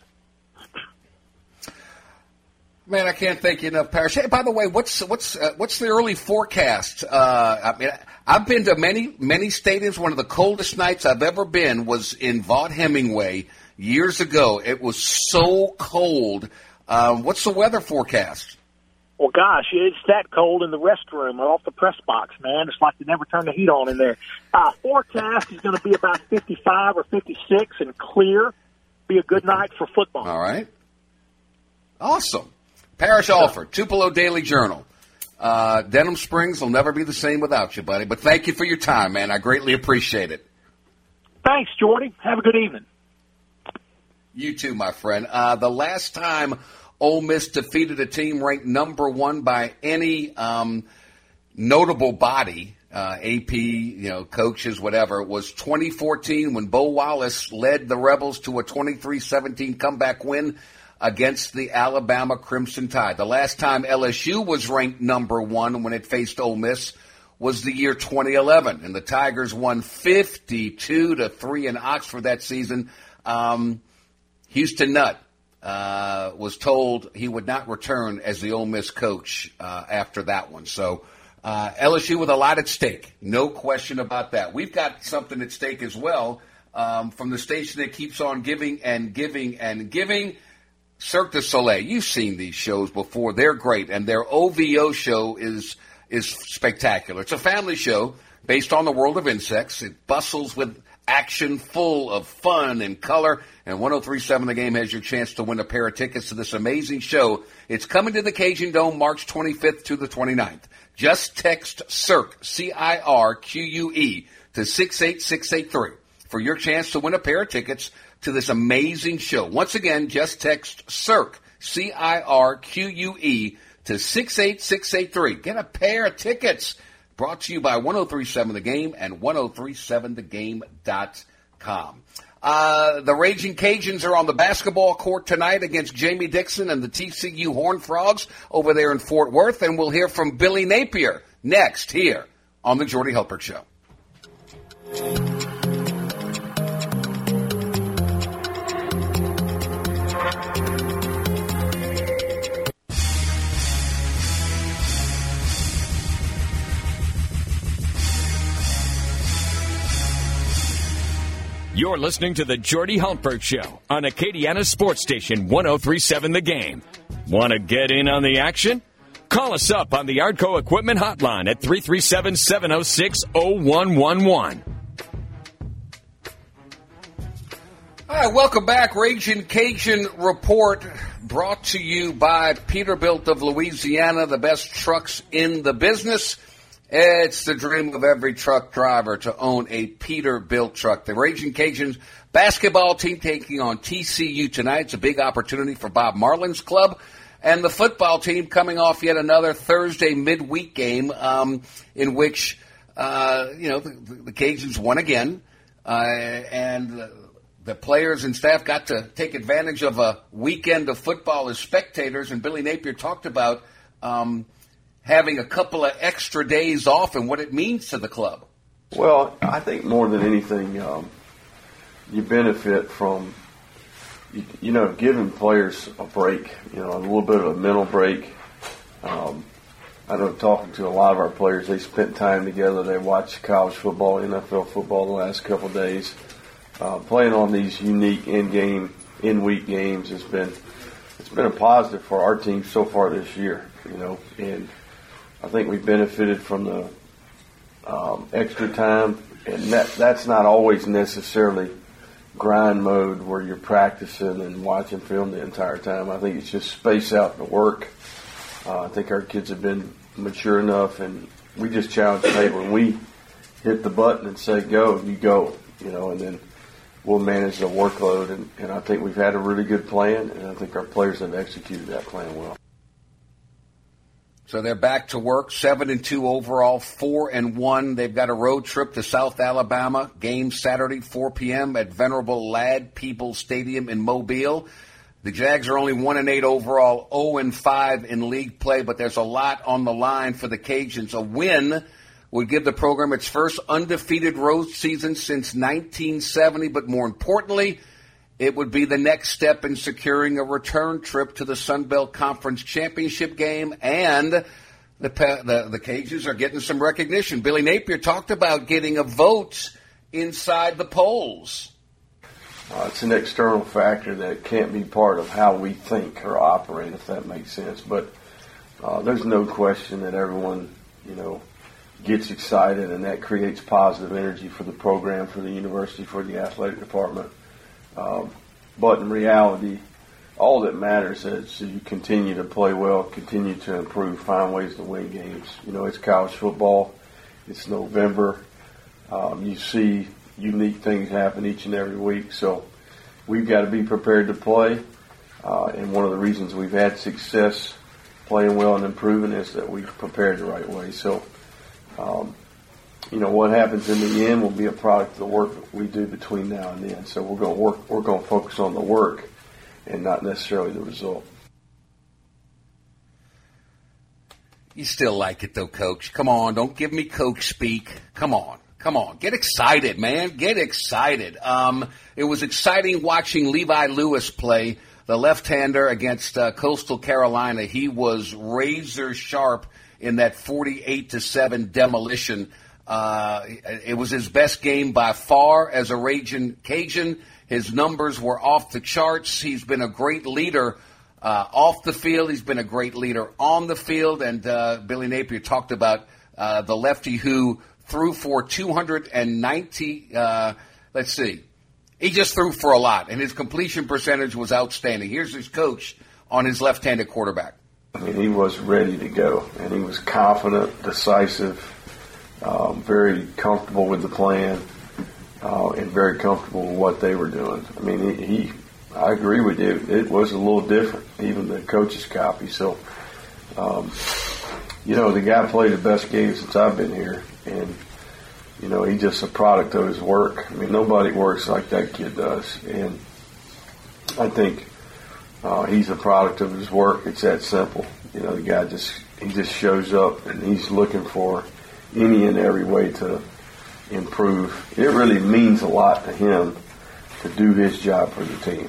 Man, I can't thank you enough, Parrish. Hey, by the way, what's what's uh, what's the early forecast? Uh, I mean, I've been to many many stadiums. One of the coldest nights I've ever been was in Vaught Hemingway years ago. It was so cold. Uh, what's the weather forecast? Well, gosh, it's that cold in the restroom or off the press box, man. It's like they never turn the heat on in there. Uh, forecast is going to be about fifty-five or fifty-six and clear. Be a good night for football. All right. Awesome. Parrish Alford, Tupelo Daily Journal. Uh, Denham Springs will never be the same without you, buddy. But thank you for your time, man. I greatly appreciate it. Thanks, Jordy. Have a good evening. You too, my friend. Uh, the last time Ole Miss defeated a team ranked number one by any um, notable body, uh, A P, you know, coaches, whatever, was twenty fourteen when Bo Wallace led the Rebels to a twenty-three seventeen comeback win against the Alabama Crimson Tide. The last time L S U was ranked number one when it faced Ole Miss was the year twenty eleven, and the Tigers won fifty-two to three in Oxford that season. Um, Houston Nutt uh, was told he would not return as the Ole Miss coach uh, after that one. So uh, L S U with a lot at stake, no question about that. We've got something at stake as well um, from the station that keeps on giving and giving and giving. Cirque du Soleil, you've seen these shows before. They're great, and their O V O show is is spectacular. It's a family show based on the world of insects. It bustles with action, full of fun and color, and ten thirty-seven The Game has your chance to win a pair of tickets to this amazing show. It's coming to the Cajun Dome March twenty-fifth to the twenty-ninth. Just text Cirque, C I R Q U E, to six eight six eight three for your chance to win a pair of tickets to this amazing show. Once again, just text Cirque, C I R Q U E, to six eight six eight three. Get a pair of tickets. Brought to you by ten thirty-seven The Game and ten thirty-seven the game dot com. Uh, the Raging Cajuns are on the basketball court tonight against Jamie Dixon and the T C U Horned Frogs over there in Fort Worth, and we'll hear from Billy Napier next here on the Jordy Hultberg Show. You're listening to the Jordy Hultberg Show on Acadiana Sports Station ten thirty-seven The Game. Want to get in on the action? Call us up on the Arco Equipment Hotline at three three seven, seven oh six, oh one one one. All right, welcome back. Raging Cajun Report brought to you by Peterbilt of Louisiana, the best trucks in the business. It's the dream of every truck driver to own a Peterbilt truck. The Raging Cajuns basketball team taking on T C U tonight. It's a big opportunity for Bob Marlin's club. And the football team coming off yet another Thursday midweek game um, in which, uh, you know, the, the Cajuns won again. Uh, and uh, the players and staff got to take advantage of a weekend of football as spectators. And Billy Napier talked about um, having a couple of extra days off and what it means to the club. Well, I think more than anything, um, you benefit from, you, you know, giving players a break, you know, a little bit of a mental break. Um, I know talking to a lot of our players, they spent time together. They watched college football, N F L football the last couple of days. Uh, playing on these unique in-game, in-week games has been, it's been a positive for our team so far this year, you know, and I think we benefited from the um, extra time, and that, that's not always necessarily grind mode where you're practicing and watching film the entire time. I think it's just space out the work. Uh, I think our kids have been mature enough, and we just challenge the table. When we hit the button and say go, you go, you know, and then we'll manage the workload. And, and I think we've had a really good plan, and I think our players have executed that plan well. So they're back to work, seven and two overall, four and one. They've got a road trip to South Alabama. Game Saturday, four p.m. at Venerable Ladd Peoples Stadium in Mobile. The Jags are only one and eight overall, zero and five in league play, but there's a lot on the line for the Cajuns. A win would give the program its first undefeated road season since nineteen seventy, but more importantly, it would be the next step in securing a return trip to the Sun Belt Conference Championship game, and the, the the Cajuns are getting some recognition. Billy Napier talked about getting a vote inside the polls. Uh, it's an external factor that can't be part of how we think or operate, if that makes sense. But uh, there's no question that everyone, you know, gets excited, and that creates positive energy for the program, for the university, for the athletic department. Um, but in reality, all that matters is you continue to play well, continue to improve, find ways to win games. You know, it's college football. It's November. Um, you see unique things happen each and every week. So we've got to be prepared to play. Uh, and one of the reasons we've had success playing well and improving is that we've prepared the right way. So, um, you know, what happens in the end will be a product of the work that we do between now and then. So we're going to work, we're going to focus on the work and not necessarily the result. You still like it, though, Coach. Come on, don't give me Coach speak. Come on, come on. Get excited, man. Get excited. Um, it was exciting watching Levi Lewis play, the left-hander against uh, Coastal Carolina. He was razor sharp in that forty-eight to seven demolition. Uh, it was his best game by far as a Raging Cajun. His numbers were off the charts. He's been a great leader uh, off the field. He's been a great leader on the field. And uh, Billy Napier talked about uh, the lefty who threw for two hundred ninety. Uh, let's see. He just threw for a lot, and his completion percentage was outstanding. Here's his coach on his left-handed quarterback. I mean, he was ready to go, and he was confident, decisive, um, very comfortable with the plan, uh, and very comfortable with what they were doing. I mean, he, he I agree with you. It was a little different, even the coach's copy. So, um, you know, the guy played the best game since I've been here, and, you know, he's just a product of his work. I mean, nobody works like that kid does, and I think uh, he's a product of his work. It's that simple. You know, the guy just, he just shows up, and he's looking for any and every way to improve. It really means a lot to him to do his job for the team.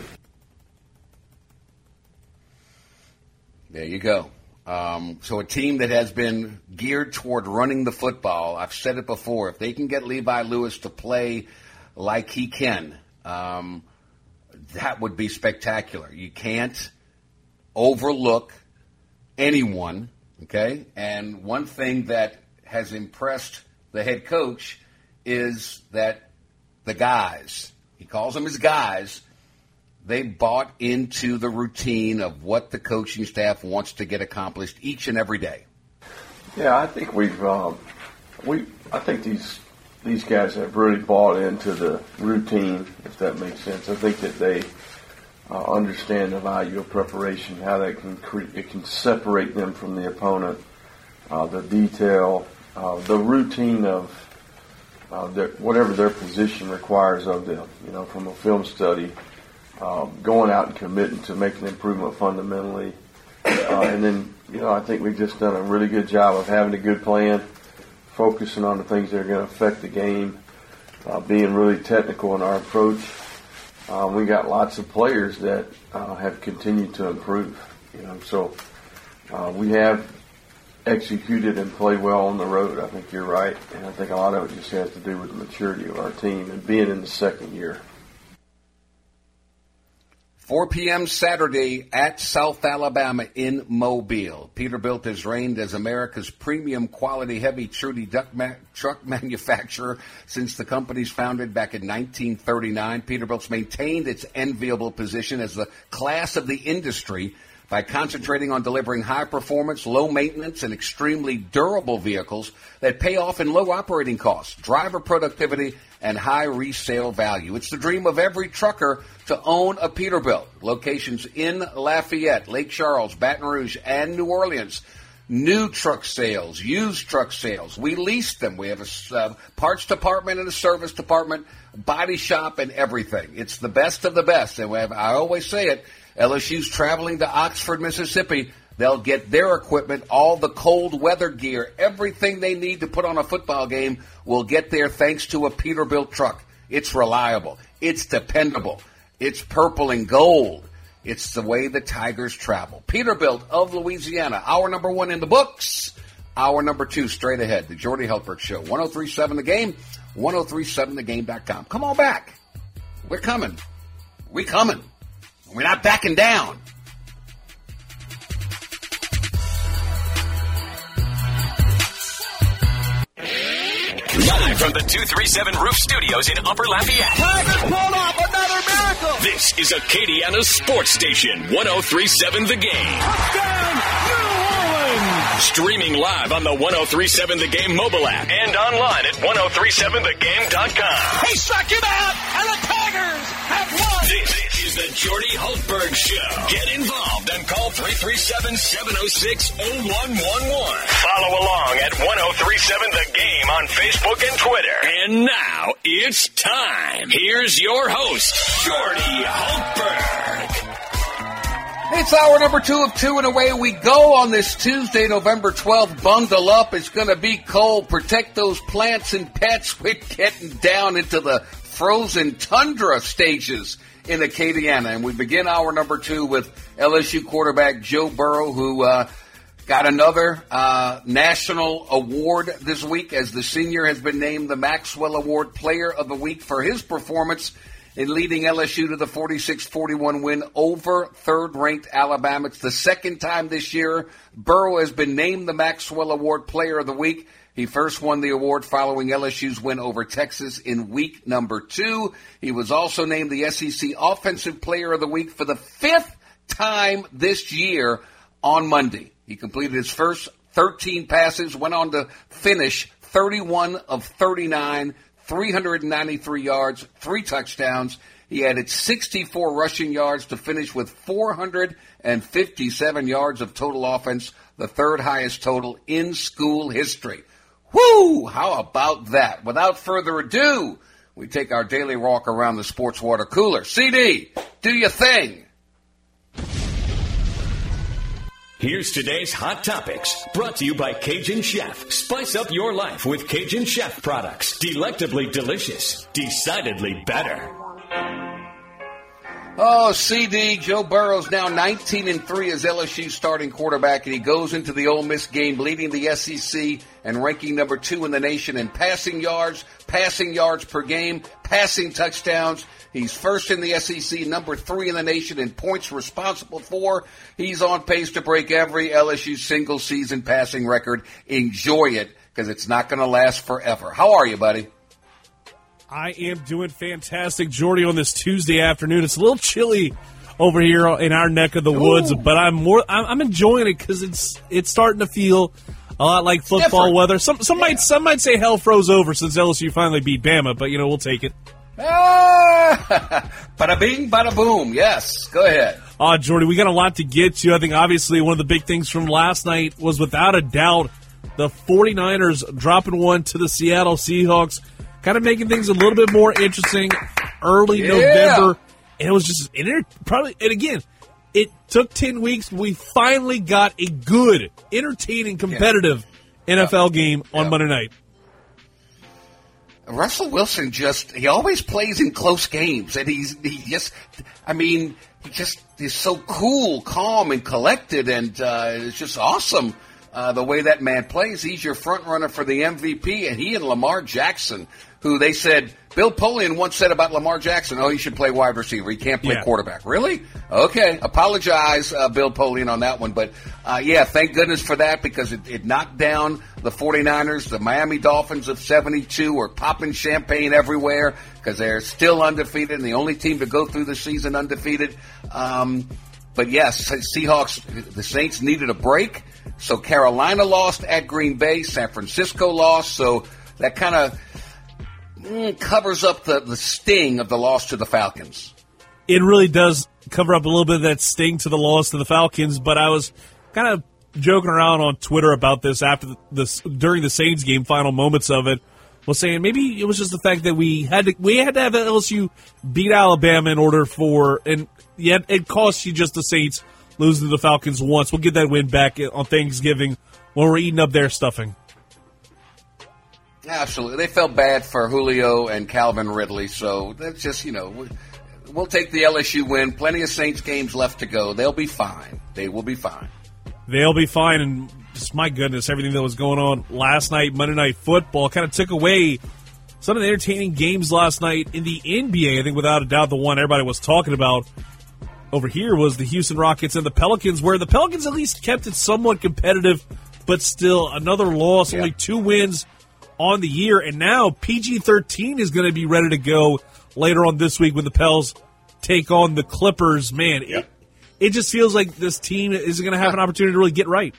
There you go. Um, so a team that has been geared toward running the football, I've said it before, if they can get Levi Lewis to play like he can, um, that would be spectacular. You can't overlook anyone, okay? And one thing that has impressed the head coach is that the guys, he calls them his guys, they bought into the routine of what the coaching staff wants to get accomplished each and every day. Yeah, I think we've, um, we, I think these these guys have really bought into the routine, if that makes sense. I think that they uh, understand the value of preparation, how that can cre- it can separate them from the opponent, uh, the detail, uh, the routine of uh, their, whatever their position requires of them. You know, from a film study. Um, going out and committing to make an improvement fundamentally. Uh, and then, you know, I think we've just done a really good job of having a good plan, focusing on the things that are going to affect the game, uh, being really technical in our approach. Uh, we got lots of players that uh, have continued to improve, you know, so uh, we have executed and played well on the road. I think you're right, and I think a lot of it just has to do with the maturity of our team and being in the second year. four p.m. Saturday at South Alabama in Mobile. Peterbilt has reigned as America's premium quality heavy-duty duck ma- truck manufacturer since the company's founded back in nineteen thirty-nine. Peterbilt's maintained its enviable position as the class of the industry by concentrating on delivering high performance, low maintenance, and extremely durable vehicles that pay off in low operating costs, driver productivity, and high resale value. It's the dream of every trucker to own a Peterbilt. Locations in Lafayette, Lake Charles, Baton Rouge, and New Orleans. new truck sales, used truck sales. We lease them. We have a uh, parts department and a service department, body shop, and everything. It's the best of the best. And we have, I always say it, L S U's traveling to Oxford, Mississippi. They'll get their equipment, all the cold weather gear, everything they need to put on a football game will get there thanks to a Peterbilt truck. It's reliable. It's dependable. It's purple and gold. It's the way the Tigers travel. Peterbilt of Louisiana, hour number one in the books. Hour number two straight ahead. The Jordy Hultberg Show, one oh three point seven The Game, ten thirty-seven the game dot com. Come on back. We're coming. We're coming. We're not backing down. Live from the two thirty-seven Roof Studios in Upper Lafayette. Tigers pulled off another miracle. This is Acadiana Sports Station, ten thirty-seven The Game. Touchdown, New Orleans. Streaming live on the ten thirty-seven The Game mobile app and online at ten thirty-seven the game dot com. He struck him out, and the Tigers have won. This is the Jordy Hultberg Show. Get involved and call three three seven, seven oh six, oh one one one. Follow along at ten thirty-seven The Game on Facebook and Twitter. And now it's time. Here's your host, Jordy Hultberg. It's hour number two of two, and away we go on this Tuesday, November twelfth. Bundle up. It's going to be cold. Protect those plants and pets. We're getting down into the frozen tundra stages in Acadiana. And we begin hour number two with L S U quarterback Joe Burrow, who uh, got another uh, national award this week as the senior has been named the Maxwell Award Player of the Week for his performance in leading L S U to the forty-six forty-one win over third-ranked Alabama. It's the second time this year Burrow has been named the Maxwell Award Player of the Week. He first won the award following L S U's win over Texas in week number two. He was also named the S E C Offensive Player of the Week for the fifth time this year on Monday. He completed his first thirteen passes, went on to finish thirty-one of thirty-nine, three hundred ninety-three yards, three touchdowns. He added sixty-four rushing yards to finish with four hundred fifty-seven yards of total offense, the third highest total in school history. Woo! How about that? Without further ado, we take our daily walk around the sports water cooler. C D, do your thing. Here's today's Hot Topics, brought to you by Cajun Chef. Spice up your life with Cajun Chef products. Delectably delicious, decidedly better. Oh, C D, Joe Burrow's now nineteen and three as L S U starting quarterback, and he goes into the Ole Miss game leading the S E C and ranking number two in the nation in passing yards, passing yards per game, passing touchdowns. He's first in the S E C, number three in the nation in points responsible for. He's on pace to break every L S U single-season passing record. Enjoy it, because it's not going to last forever. How are you, buddy? I am doing fantastic, Jordy, on this Tuesday afternoon. It's a little chilly over here in our neck of the woods, Ooh. but I'm more I'm, I'm enjoying it because it's it's starting to feel a lot like football Different. weather. Some some yeah. might some might say hell froze over since L S U finally beat Bama, but you know we'll take it. Ah, bada bing, bada boom. Yes, go ahead. Uh, Jordy, we got a lot to get to. I think obviously one of the big things from last night was without a doubt the 49ers dropping one to the Seattle Seahawks, kind of making things a little bit more interesting early yeah. November. And it was just, and it probably, and again, it took ten weeks. But we finally got a good, entertaining, competitive yeah. N F L yeah. game on yeah. Monday night. Russell Wilson just, he always plays in close games. And he's, he just, I mean, he just is so cool, calm, and collected. And uh, it's just awesome. Uh, the way that man plays. He's your front runner for the M V P, and he and Lamar Jackson, who they said, Bill Polian once said about Lamar Jackson, oh, he should play wide receiver. He can't play yeah. quarterback. Really? Okay. Apologize, uh, Bill Polian, on that one. But, uh, yeah, thank goodness for that, because it, it knocked down the 49ers. The Miami Dolphins of seventy-two are popping champagne everywhere because they're still undefeated and the only team to go through the season undefeated. Um, but, yes, Seahawks, the Saints needed a break. So Carolina lost at Green Bay. San Francisco lost. So that kind of mm, covers up the, the sting of the loss to the Falcons. It really does cover up a little bit of that sting to the loss to the Falcons. But I was kind of joking around on Twitter about this after the, this during the Saints game, final moments of it, was saying maybe it was just the fact that we had to we had to have L S U beat Alabama in order for, and yet it cost you just the Saints losing to the Falcons once. We'll get that win back on Thanksgiving when we're eating up their stuffing. Absolutely. They felt bad for Julio and Calvin Ridley, so that's just, you know, we'll take the L S U win. Plenty of Saints games left to go. They'll be fine. They will be fine. They'll be fine, and just, my goodness, everything that was going on last night, Monday Night Football, kind of took away some of the entertaining games last night in the N B A. I think without a doubt the one everybody was talking about over here was the Houston Rockets and the Pelicans, where the Pelicans at least kept it somewhat competitive, but still another loss, yeah. Only two wins on the year, and now P G thirteen is going to be ready to go later on this week when the Pels take on the Clippers. Man, yeah. it, it just feels like this team isn't going to have an opportunity to really get right.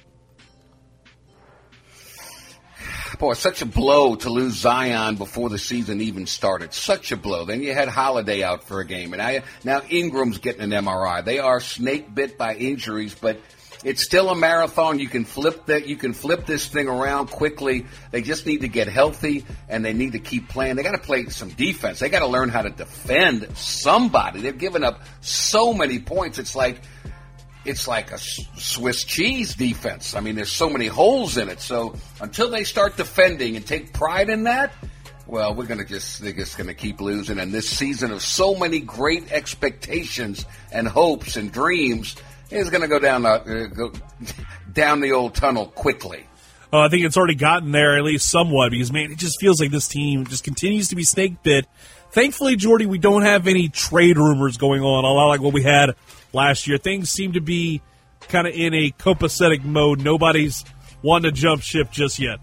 Boy, such a blow to lose Zion before the season even started. Such a blow. Then you had Holiday out for a game, and I, now Ingram's getting an M R I. They are snake bit by injuries, but it's still a marathon. You can flip that. You can flip this thing around quickly. They just need to get healthy, and they need to keep playing. They got to play some defense. They got to learn how to defend somebody. They've given up so many points. It's like it's like a Swiss cheese defense. I mean, there's so many holes in it. So until they start defending and take pride in that, well, we're gonna just they're just gonna keep losing. And this season of so many great expectations and hopes and dreams is going to go down the uh, go down the old tunnel quickly. Oh, I think it's already gotten there, at least somewhat, because, man, it just feels like this team just continues to be snake bit. Thankfully, Jordy, we don't have any trade rumors going on, a lot like what we had last year. Things seem to be kind of in a copacetic mode. Nobody's wanting to jump ship just yet.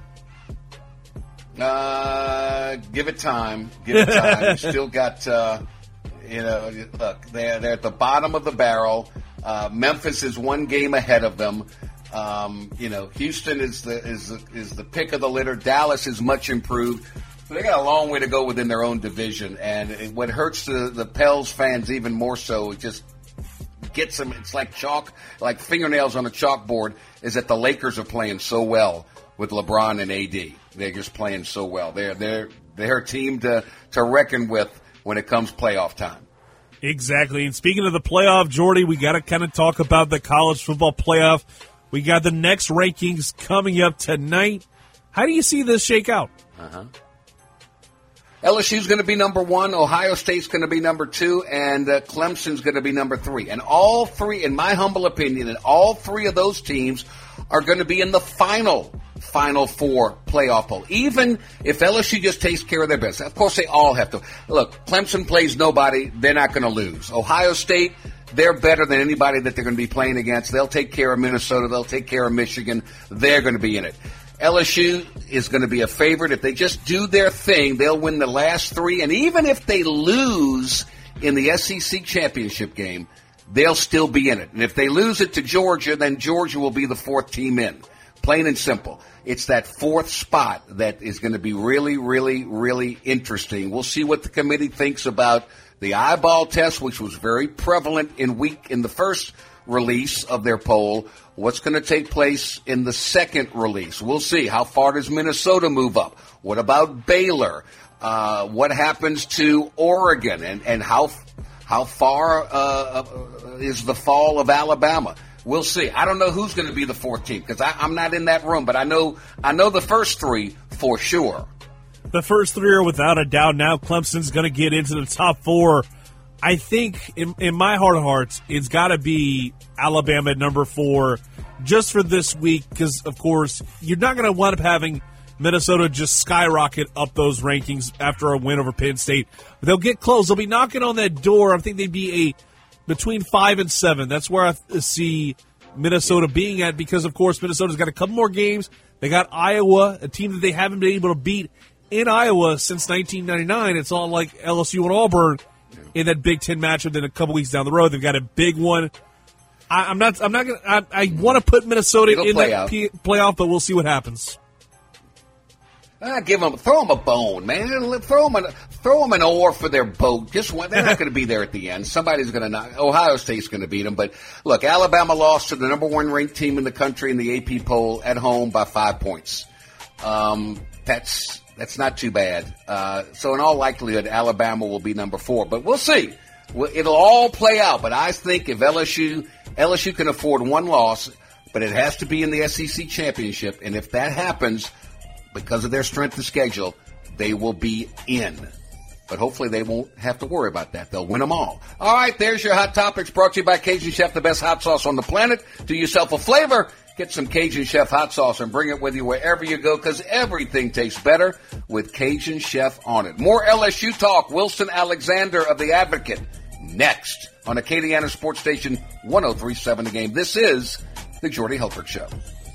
Uh, give it time. Give it time. You still got, uh, you know, look, they're, they're at the bottom of the barrel. Uh, Memphis is one game ahead of them. Um, you know, Houston is the is the, is the pick of the litter. Dallas is much improved. But they got a long way to go within their own division. And it, what hurts the, the Pels fans even more so, it just gets them. It's like chalk, like fingernails on a chalkboard, is that the Lakers are playing so well with LeBron and A D. They're just playing so well. They're they're they're a team to, to reckon with when it comes playoff time. Exactly. And speaking of the playoff, Jordy, we got to kind of talk about the college football playoff. We got the next rankings coming up tonight. How do you see this shake out? Uh-huh. L S U's going to be number one, Ohio State's going to be number two, and uh, Clemson's going to be number three. And all three, in my humble opinion, and all three of those teams are going to be in the final Final Four playoff poll. Even if L S U just takes care of their business. Of course, they all have to. Look, Clemson plays nobody. They're not going to lose. Ohio State, they're better than anybody that they're going to be playing against. They'll take care of Minnesota. They'll take care of Michigan. They're going to be in it. L S U is going to be a favorite. If they just do their thing, they'll win the last three. And even if they lose in the S E C championship game, they'll still be in it. And if they lose it to Georgia, then Georgia will be the fourth team in. Plain and simple. It's that fourth spot that is going to be really, really, really interesting. We'll see what the committee thinks about the eyeball test, which was very prevalent in week in the first release of their poll. What's going to take place in the second release? We'll see. How far does Minnesota move up? What about Baylor? Uh, what happens to Oregon? And, and how how far uh, is the fall of Alabama? We'll see. I don't know who's going to be the fourth team because I'm not in that room, but I know I know the first three for sure. The first three are without a doubt. Now Clemson's going to get into the top four. I think in, in my heart of hearts, it's got to be Alabama at number four just for this week because, of course, you're not going to wind up having Minnesota just skyrocket up those rankings after a win over Penn State. But they'll get close. They'll be knocking on that door. I think they'd be a between five and seven. That's where I see Minnesota being at because, of course, Minnesota's got a couple more games. They got Iowa, a team that they haven't been able to beat in Iowa since nineteen ninety-nine. It's all like L S U and Auburn in that Big Ten matchup. Then a couple weeks down the road, they've got a big one. I, I'm not. I'm not going. I, I want to put Minnesota It'll in play that P, playoff, but we'll see what happens. Uh, give them, throw them a bone, man. Throw them, an, throw them an oar for their boat. Just one, they're not going to be there at the end. Somebody's going to knock. Ohio State's going to beat them. But look, Alabama lost to the number one ranked team in the country in the A P poll at home by five points. Um, that's that's not too bad. Uh, so in all likelihood, Alabama will be number four. But we'll see. It'll all play out. But I think if L S U L S U can afford one loss, but it has to be in the S E C championship, and if that happens, because of their strength of schedule, they will be in. But hopefully they won't have to worry about that. They'll win them all. All right, there's your Hot Topics brought to you by Cajun Chef, the best hot sauce on the planet. Do yourself a flavor. Get some Cajun Chef hot sauce and bring it with you wherever you go, because everything tastes better with Cajun Chef on it. More L S U talk. Wilson Alexander of The Advocate next on Acadiana Sports Station one oh three point seven The Game. This is the Jordy Hultberg Show.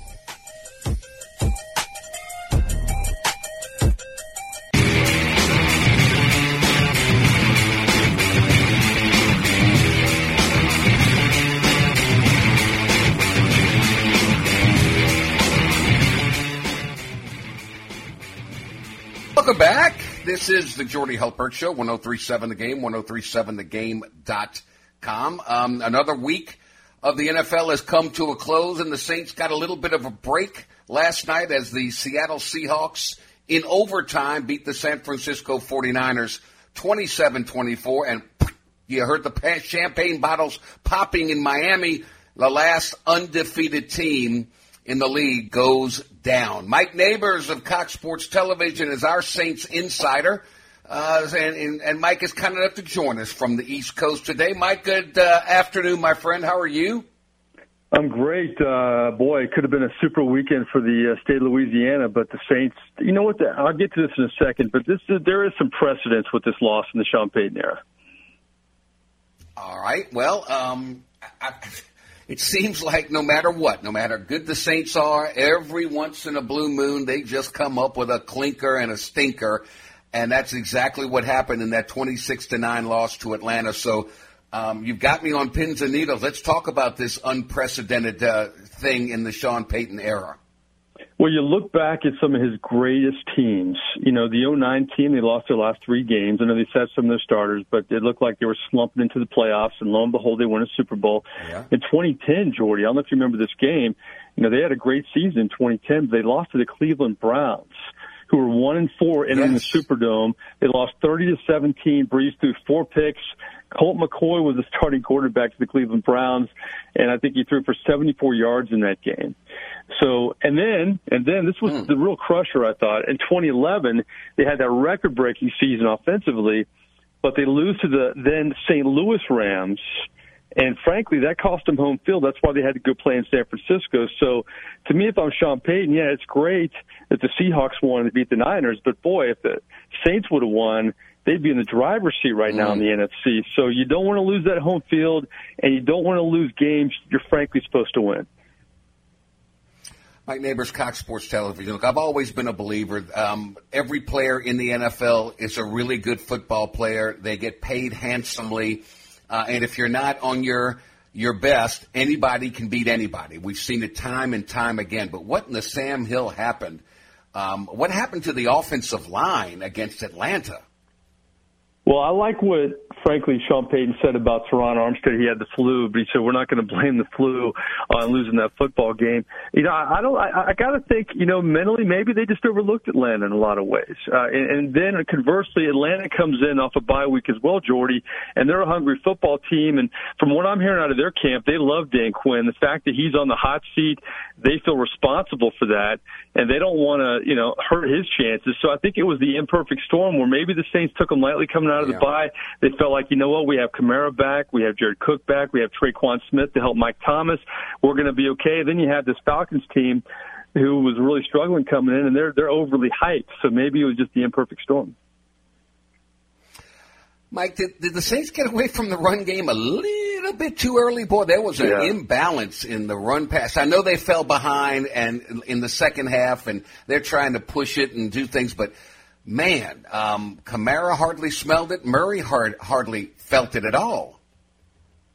Welcome back. This is the Jordy Hultberg Show, one oh three point seven The Game, one oh three point seven the game dot com. Um, another week of the N F L has come to a close, and the Saints got a little bit of a break last night as the Seattle Seahawks in overtime beat the San Francisco forty-niners twenty-seven twenty-four, and you heard the champagne bottles popping in Miami. The last undefeated team in the league goes down. Mike Neighbors of Cox Sports Television is our Saints insider, uh, and, and, and Mike is kind enough to join us from the East Coast today. Mike, good uh, afternoon, my friend. How are you? I'm great. Uh, boy, it could have been a super weekend for the uh, state of Louisiana, but the Saints, you know what, the, I'll get to this in a second, but this uh, there is some precedence with this loss in the Sean Payton era. All right. Well, um, I, I It seems like no matter what, no matter how good the Saints are, every once in a blue moon, they just come up with a clinker and a stinker. And that's exactly what happened in that twenty-six to nine loss to Atlanta. So um, you've got me on pins and needles. Let's talk about this unprecedented uh, thing in the Sean Payton era. Well, you look back at some of his greatest teams. You know, the oh nine team, they lost their last three games. I know they sat some of their starters, but it looked like they were slumping into the playoffs, and lo and behold, they won a Super Bowl. Yeah. In twenty ten, Jordy, I don't know if you remember this game, you know, they had a great season in twenty ten, but they lost to the Cleveland Browns, who were one and four entering yes. the Superdome. They lost thirty to seventeen, Breeze threw four picks. Colt McCoy was the starting quarterback for the Cleveland Browns, and I think he threw for seventy-four yards in that game. So, and then, and then this was mm. the real crusher, I thought. In twenty eleven, they had that record-breaking season offensively, but they lose to the then Saint Louis Rams, and frankly, that cost them home field. That's why they had to go play in San Francisco. So, to me, if I'm Sean Payton, yeah, it's great that the Seahawks won to beat the Niners, but boy, if the Saints would have won, they'd be in the driver's seat right now mm. in the N F C. So you don't want to lose that home field, and you don't want to lose games you're frankly supposed to win. Mike Neighbors, Cox Sports Television. Look, I've always been a believer. Um, every player in the N F L is a really good football player. They get paid handsomely. Uh, and if you're not on your your best, anybody can beat anybody. We've seen it time and time again. But what in the Sam Hill happened? Um, what happened to the offensive line against Atlanta? Well, I like what, frankly, Sean Payton said about Teron Armstead. He had the flu, but he said we're not going to blame the flu on losing that football game. You know, I, I don't. I, I got to think. You know, mentally, maybe they just overlooked Atlanta in a lot of ways. Uh, and, and then, conversely, Atlanta comes in off a bye week as well, Jordy, and they're a hungry football team. And from what I'm hearing out of their camp, they love Dan Quinn. The fact that he's on the hot seat, they feel responsible for that, and they don't want to, you know, hurt his chances. So I think it was the imperfect storm where maybe the Saints took him lightly coming out of the yeah. bye. They felt like, you know what, we have Kamara back, we have Jared Cook back, we have Traquan Smith to help Mike Thomas. We're going to be okay. Then you have this Falcons team who was really struggling coming in, and they're they're overly hyped. So maybe it was just the imperfect storm. Mike, did, did the Saints get away from the run game a little bit too early? Boy, there was an yeah. imbalance in the run pass. I know they fell behind and in the second half, and they're trying to push it and do things, but man, um, Kamara hardly smelled it. Murray hard, hardly felt it at all.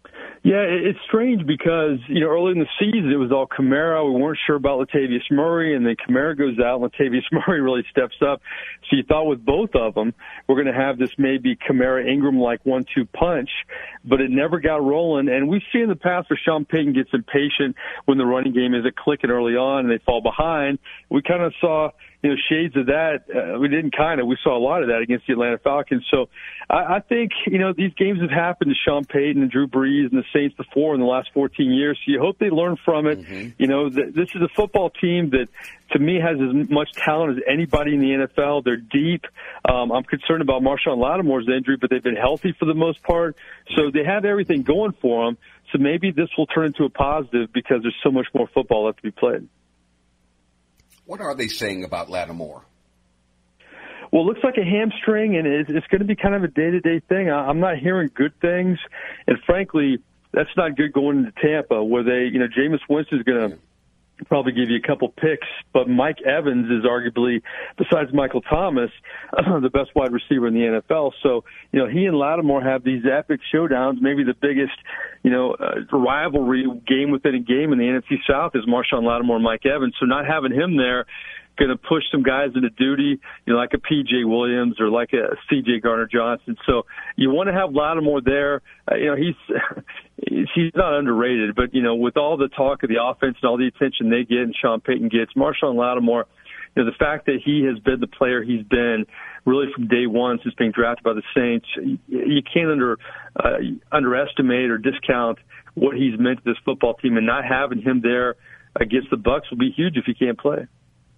Yeah, it's strange because, you know, early in the season it was all Kamara. We weren't sure about Latavius Murray, and then Kamara goes out and Latavius Murray really steps up. So you thought with both of them, we're going to have this maybe Kamara-Ingram-like one two punch, but it never got rolling. And we've seen in the past where Sean Payton gets impatient when the running game isn't clicking early on and they fall behind. We kind of saw, you know, shades of that. Uh, we didn't kind of. We saw a lot of that against the Atlanta Falcons. So I, I think, you know, these games have happened to Sean Payton and Drew Brees and the Saints before in the last fourteen years. So you hope they learn from it. Mm-hmm. You know, th- this is a football team that, to me, has as much talent as anybody in the N F L. They're deep. Um, I'm concerned about Marshawn Lattimore's injury, but they've been healthy for the most part. So they have everything going for them. So maybe this will turn into a positive because there's so much more football left to be played. What are they saying about Lattimore? Well, it looks like a hamstring, and it's going to be kind of a day-to-day thing. I'm not hearing good things, and frankly, that's not good going into Tampa, where they, you know, Jameis Winston's going to probably give you a couple picks, but Mike Evans is arguably, besides Michael Thomas, uh, the best wide receiver in the N F L. So, you know, he and Lattimore have these epic showdowns. Maybe the biggest, you know, uh, rivalry game within a game in the N F C South is Marshawn Lattimore and Mike Evans. So not having him there going to push some guys into duty, you know, like a P J Williams or like a C J Gardner-Johnson. So you want to have Lattimore there. Uh, you know, he's he's not underrated, but, you know, with all the talk of the offense and all the attention they get and Sean Payton gets, Marshawn Lattimore, you know, the fact that he has been the player he's been really from day one since being drafted by the Saints, you, you can't under uh, underestimate or discount what he's meant to this football team, and not having him there against the Bucs will be huge if he can't play.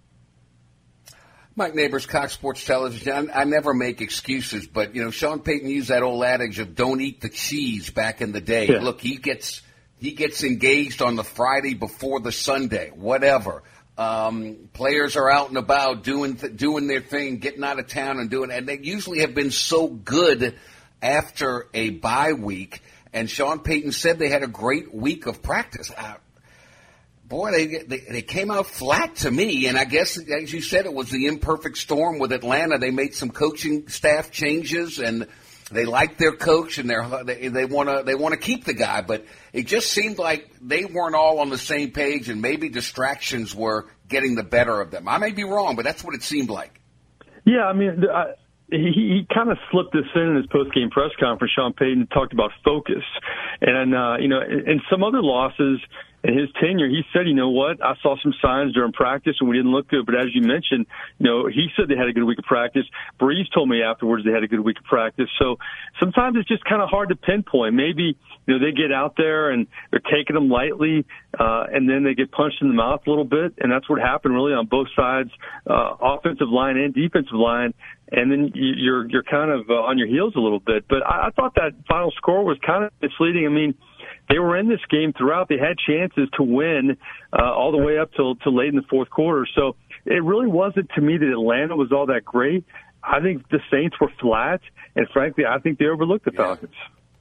Mike Neighbors, Cox Sports Television. I, I never make excuses, but, you know, Sean Payton used that old adage of don't eat the cheese back in the day. Yeah. Look, he gets he gets engaged on the Friday before the Sunday, whatever. Um, players are out and about doing th- doing their thing, getting out of town and doing, and they usually have been so good after a bye week. And Sean Payton said they had a great week of practice. Uh, Boy, they, they they came out flat to me, and I guess, as you said, it was the imperfect storm with Atlanta. They made some coaching staff changes, and they like their coach, and they're, they they want to they want to keep the guy. But it just seemed like they weren't all on the same page, and maybe distractions were getting the better of them. I may be wrong, but that's what it seemed like. Yeah, I mean, I, he, he kind of slipped this in in his post-game press conference. Sean Payton talked about focus, and uh, you know, and some other losses in his tenure, he said, you know what, I saw some signs during practice and we didn't look good. But as you mentioned, you know, he said they had a good week of practice. Brees told me afterwards they had a good week of practice. So sometimes it's just kind of hard to pinpoint. Maybe, you know, they get out there and they're taking them lightly, uh, and then they get punched in the mouth a little bit. And that's what happened really on both sides, uh, offensive line and defensive line. And then you're, you're kind of uh, on your heels a little bit. But I, I thought that final score was kind of misleading. I mean, they were in this game throughout. They had chances to win uh, all the way up till, till late in the fourth quarter. So it really wasn't to me that Atlanta was all that great. I think the Saints were flat, and frankly, I think they overlooked the Falcons.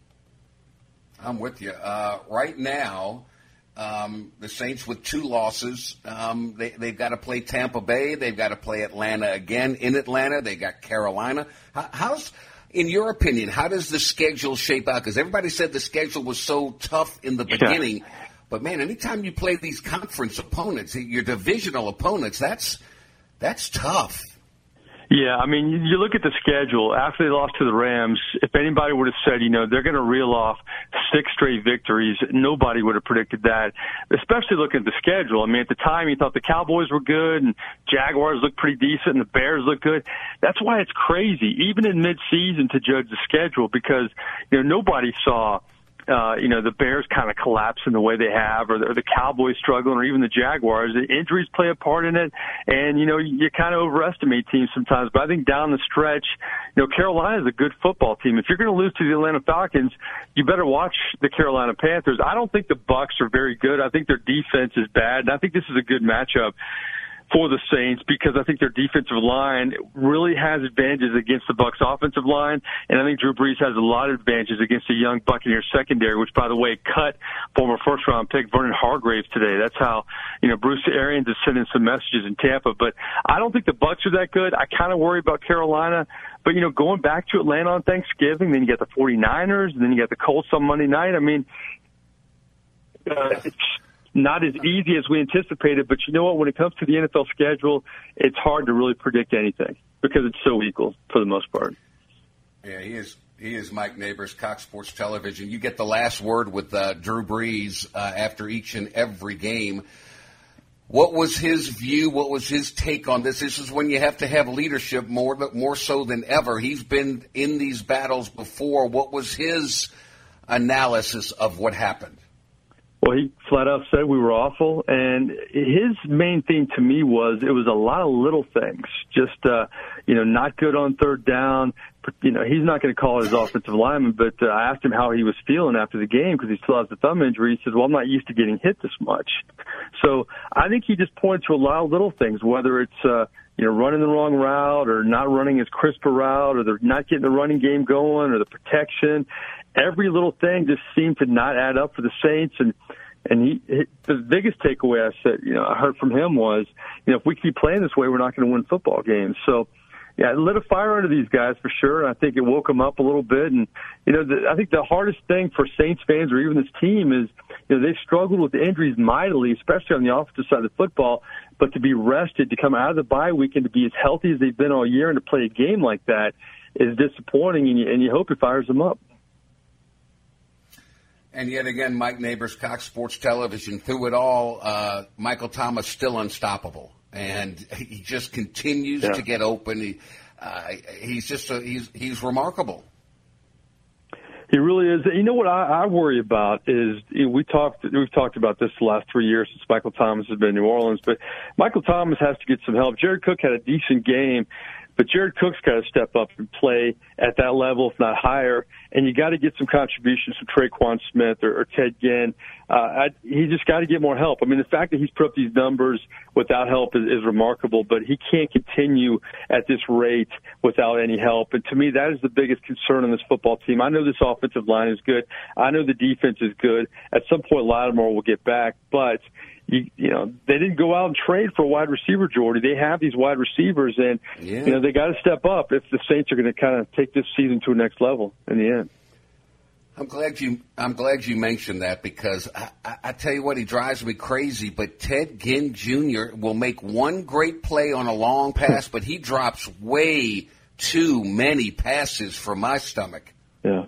Yeah. I'm with you. Uh, right now, um, the Saints with two losses, um, they, they've got to play Tampa Bay. They've got to play Atlanta again in Atlanta. They got Carolina. How, how's In your opinion, how does the schedule shape out? Because everybody said the schedule was so tough in the beginning. Yeah. But, man, anytime you play these conference opponents, your divisional opponents, that's that's tough. Yeah, I mean, you look at the schedule. After they lost to the Rams, if anybody would have said, you know, they're going to reel off six straight victories, nobody would have predicted that, especially looking at the schedule. I mean, at the time, you thought the Cowboys were good and Jaguars looked pretty decent and the Bears looked good. That's why it's crazy, even in midseason, to judge the schedule because, you know, nobody saw – Uh, you know, the Bears kind of collapse in the way they have, or the, or the Cowboys struggling, or even the Jaguars. The injuries play a part in it, and, you know, you kind of overestimate teams sometimes. But I think down the stretch, you know, Carolina is a good football team. If you're going to lose to the Atlanta Falcons, you better watch the Carolina Panthers. I don't think the Bucs are very good. I think their defense is bad, and I think this is a good matchup for the Saints because I think their defensive line really has advantages against the Bucs offensive line, and I think Drew Brees has a lot of advantages against a young Buccaneers secondary, which, by the way, cut former first-round pick Vernon Hargreaves today. That's how, you know, Bruce Arians is sending some messages in Tampa. But I don't think the Bucs are that good. I kind of worry about Carolina. But, you know, going back to Atlanta on Thanksgiving, then you got the forty-niners, and then you got the Colts on Monday night. I mean, uh, it's not as easy as we anticipated. But you know what? When it comes to the N F L schedule, it's hard to really predict anything because it's so equal for the most part. Yeah, he is. He is Mike Neighbors, Cox Sports Television. You get the last word with uh, Drew Brees uh, after each and every game. What was his view? What was his take on this? This is when you have to have leadership more, more so than ever. He's been in these battles before. What was his analysis of what happened? Well, he flat out said we were awful, and his main thing to me was it was a lot of little things. Just, uh, you know, not good on third down. You know, he's not going to call his offensive lineman, but uh, I asked him how he was feeling after the game because he still has the thumb injury. He says, well, I'm not used to getting hit this much. So I think he just points to a lot of little things, whether it's, uh, you know, running the wrong route or not running as crisp a route or they're not getting the running game going or the protection. Every little thing just seemed to not add up for the Saints. And, and he, he, the biggest takeaway I said, you know, I heard from him was, you know, if we keep playing this way, we're not going to win football games. So, yeah, it lit a fire under these guys for sure. And I think it woke them up a little bit. And, you know, the, I think the hardest thing for Saints fans or even this team is, you know, they've struggled with injuries mightily, especially on the offensive side of the football. But to be rested, to come out of the bye week and to be as healthy as they've been all year and to play a game like that is disappointing. And you, and you hope it fires them up. And yet again, Mike Neighbors, Cox Sports Television, through it all, uh, Michael Thomas still unstoppable. And he just continues yeah. to get open. He, uh, he's just a, he's he's remarkable. He really is. You know what I, I worry about is you know, we talked we've talked about this the last three years since Michael Thomas has been in New Orleans. But Michael Thomas has to get some help. Jared Cook had a decent game, but Jared Cook's got to step up and play at that level, if not higher. And you got to get some contributions from Traquan Smith or, or Ted Ginn. Uh, I, he just got to get more help. I mean, the fact that he's put up these numbers without help is, is remarkable, but he can't continue at this rate without any help. And to me, that is the biggest concern on this football team. I know this offensive line is good. I know the defense is good. At some point, Lattimore will get back, but You, you know, they didn't go out and trade for a wide receiver, Jordy. They have these wide receivers, and, yeah. you know, they got to step up if the Saints are going to kind of take this season to a next level in the end. I'm glad you I'm glad you mentioned that because I, I, I tell you what, he drives me crazy, but Ted Ginn Junior will make one great play on a long pass, but he drops way too many passes for my stomach. Yeah.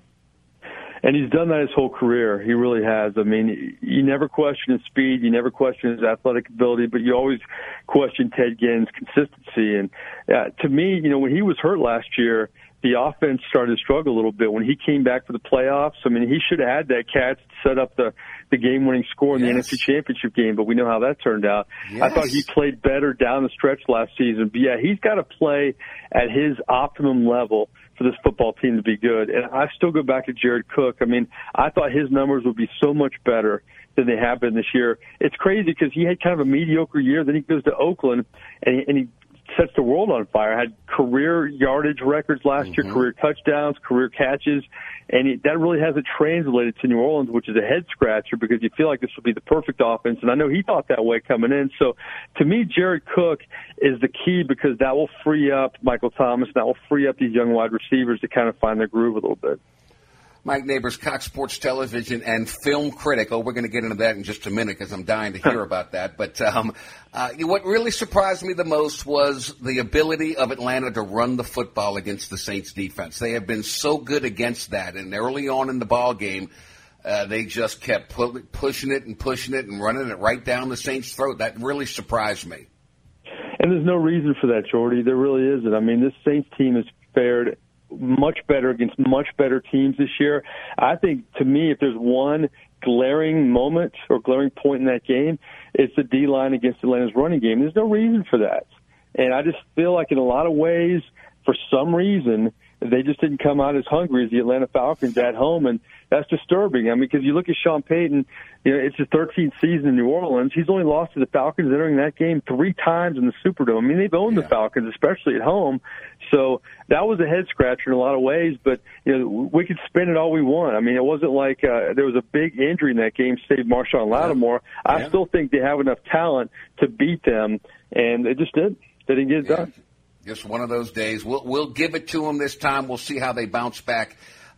And he's done that his whole career. He really has. I mean, you never question his speed. You never question his athletic ability, but you always question Ted Ginn's consistency. And uh, to me, you know, when he was hurt last year, the offense started to struggle a little bit. When he came back for the playoffs, I mean, he should have had that catch to set up the, the game-winning score in yes. the N F C Championship game, but we know how that turned out. Yes. I thought he played better down the stretch last season. But, yeah, he's got to play at his optimum level for this football team to be good. And I still go back to Jared Cook. I mean, I thought his numbers would be so much better than they have been this year. It's crazy because he had kind of a mediocre year. Then he goes to Oakland, and he, and he sets the world on fire. Had career yardage records last mm-hmm. year, career touchdowns, career catches, and he, that really hasn't translated to New Orleans, which is a head-scratcher because you feel like this will be the perfect offense, and I know he thought that way coming in. So, to me, Jared Cook is the key because that will free up Michael Thomas, and that will free up these young wide receivers to kind of find their groove a little bit. Mike Neighbors, Cox Sports Television and film critic. Oh, we're going to get into that in just a minute because I'm dying to hear about that. But um, uh, what really surprised me the most was the ability of Atlanta to run the football against the Saints defense. They have been so good against that. And early on in the ball game, uh, they just kept pu- pushing it and pushing it and running it right down the Saints' throat. That really surprised me. And there's no reason for that, Jordy. There really isn't. I mean, this Saints team has fared much better against much better teams this year. I think, to me, if there's one glaring moment or glaring point in that game, it's the D-line against Atlanta's running game. There's no reason for that. And I just feel like in a lot of ways, for some reason, they just didn't come out as hungry as the Atlanta Falcons at home, and that's disturbing. I mean, because you look at Sean Payton, you know, it's his thirteenth season in New Orleans. He's only lost to the Falcons entering that game three times in the Superdome. I mean, they've owned yeah. the Falcons, especially at home. So that was a head-scratcher in a lot of ways, but, you know, we could spin it all we want. I mean, it wasn't like uh, there was a big injury in that game, saved Marshawn Lattimore. Yeah. I yeah. still think they have enough talent to beat them, and they just did. They didn't get it yeah. done. Just one of those days. We'll we'll give it to them this time. We'll see how they bounce back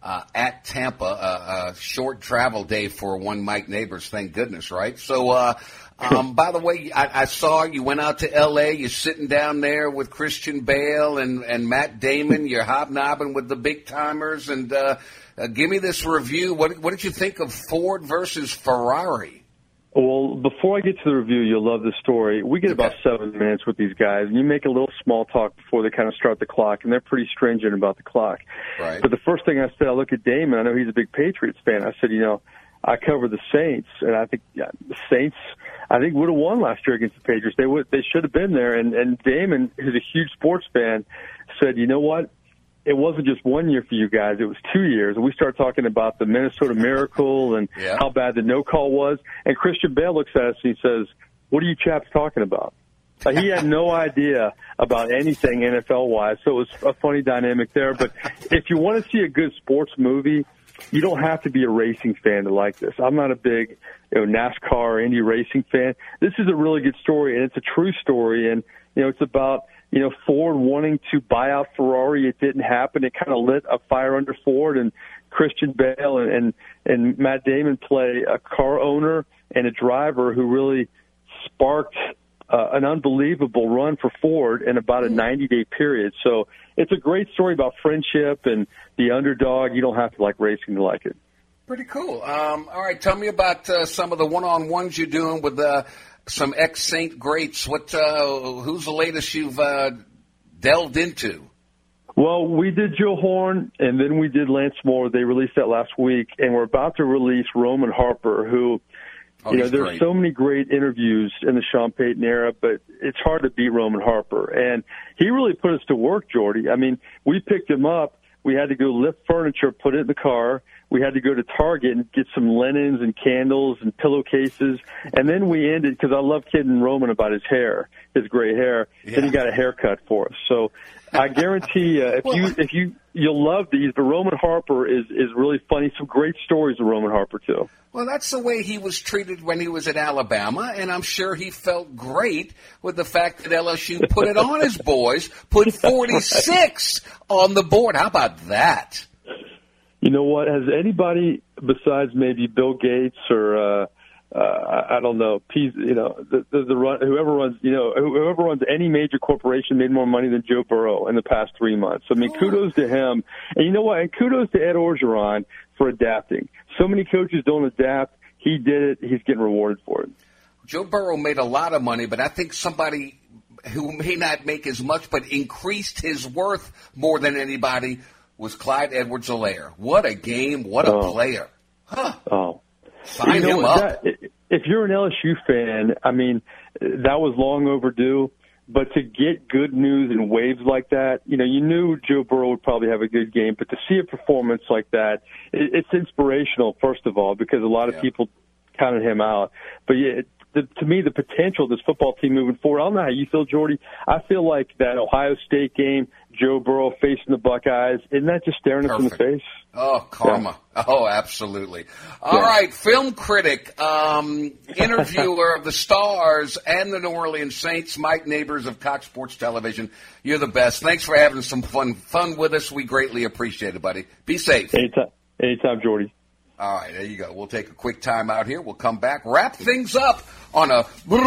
uh, at Tampa. Uh, a short travel day for one Mike Neighbors, thank goodness, right? So, uh, um, by the way, I, I saw you went out to L A. You're sitting down there with Christian Bale and, and Matt Damon. You're hobnobbing with the big timers. And uh, uh, give me this review. What, what did you think of Ford versus Ferrari? Well, before I get to the review, you'll love the story. We get okay. about seven minutes with these guys, and you make a little small talk before they kind of start the clock, and they're pretty stringent about the clock. Right. But the first thing I said, I look at Damon. I know he's a big Patriots fan. I said, you know, I cover the Saints, and I think yeah, the Saints, I think would have won last year against the Patriots. They would, they should have been there. And, and Damon, who's a huge sports fan, said, you know what? It wasn't just one year for you guys. It was two years. And we start talking about the Minnesota Miracle and yeah. how bad the no call was. And Christian Bale looks at us and he says, what are you chaps talking about? Like, he had no idea about anything N F L-wise. So it was a funny dynamic there. But if you want to see a good sports movie, you don't have to be a racing fan to like this. I'm not a big you know, NASCAR or Indy racing fan. This is a really good story, and it's a true story. And, you know, it's about, you know, Ford wanting to buy out Ferrari. It didn't happen. It kind of lit a fire under Ford, and Christian Bale and, and, and Matt Damon play a car owner and a driver who really sparked uh, an unbelievable run for Ford in about a ninety-day period. So it's a great story about friendship and the underdog. You don't have to like racing to like it. Pretty cool. Um, all right, tell me about uh, some of the one-on-ones you're doing with uh, some ex-Saint greats. What? Uh, who's the latest you've uh, delved into? Well, we did Joe Horn, and then we did Lance Moore. They released that last week, and we're about to release Roman Harper, who, oh, you know, there's great. so many great interviews in the Sean Payton era, but it's hard to beat Roman Harper. And he really put us to work, Jordy. I mean, we picked him up. We had to go lift furniture, put it in the car. We had to go to Target and get some linens and candles and pillowcases. And then we ended, because I love kidding Roman about his hair, his gray hair. Yeah. Then he got a haircut for us. So I guarantee uh, if well, you if you you'll love these. But Roman Harper is is really funny. Some great stories of Roman Harper too. Well, that's the way he was treated when he was at Alabama, and I'm sure he felt great with the fact that L S U put it on his boys, put forty-six on the board. How about that? You know what? Has anybody besides maybe Bill Gates or uh, uh, I don't know, you know, the, the, the run, whoever runs, you know, whoever runs any major corporation made more money than Joe Burrow in the past three months? I mean, kudos to him, and you know what? And kudos to Ed Orgeron for adapting. So many coaches don't adapt. He did it. He's getting rewarded for it. Joe Burrow made a lot of money, but I think somebody who may not make as much but increased his worth more than anybody was Clyde Edwards-Helaire. What a game. What a oh. player. Huh. Oh. Sign you know, him up. That, if you're an L S U fan, I mean, that was long overdue. But to get good news in waves like that, you know, you knew Joe Burrow would probably have a good game. But to see a performance like that, it, it's inspirational, first of all, because a lot of yeah. people counted him out. But yeah, it, the, to me, the potential of this football team moving forward, I don't know how you feel, Jordy. I feel like that Ohio State game, Joe Burrow facing the Buckeyes, isn't that just staring Perfect. us in the face? Oh, karma. Yeah. Oh, absolutely. All yeah. right, film critic, um, interviewer of the Stars and the New Orleans Saints, Mike Neighbors of Cox Sports Television. You're the best. Thanks for having some fun fun with us. We greatly appreciate it, buddy. Be safe. Anytime, Anytime Jordy. All right, there you go. We'll take a quick time out here. We'll come back, wrap things up on a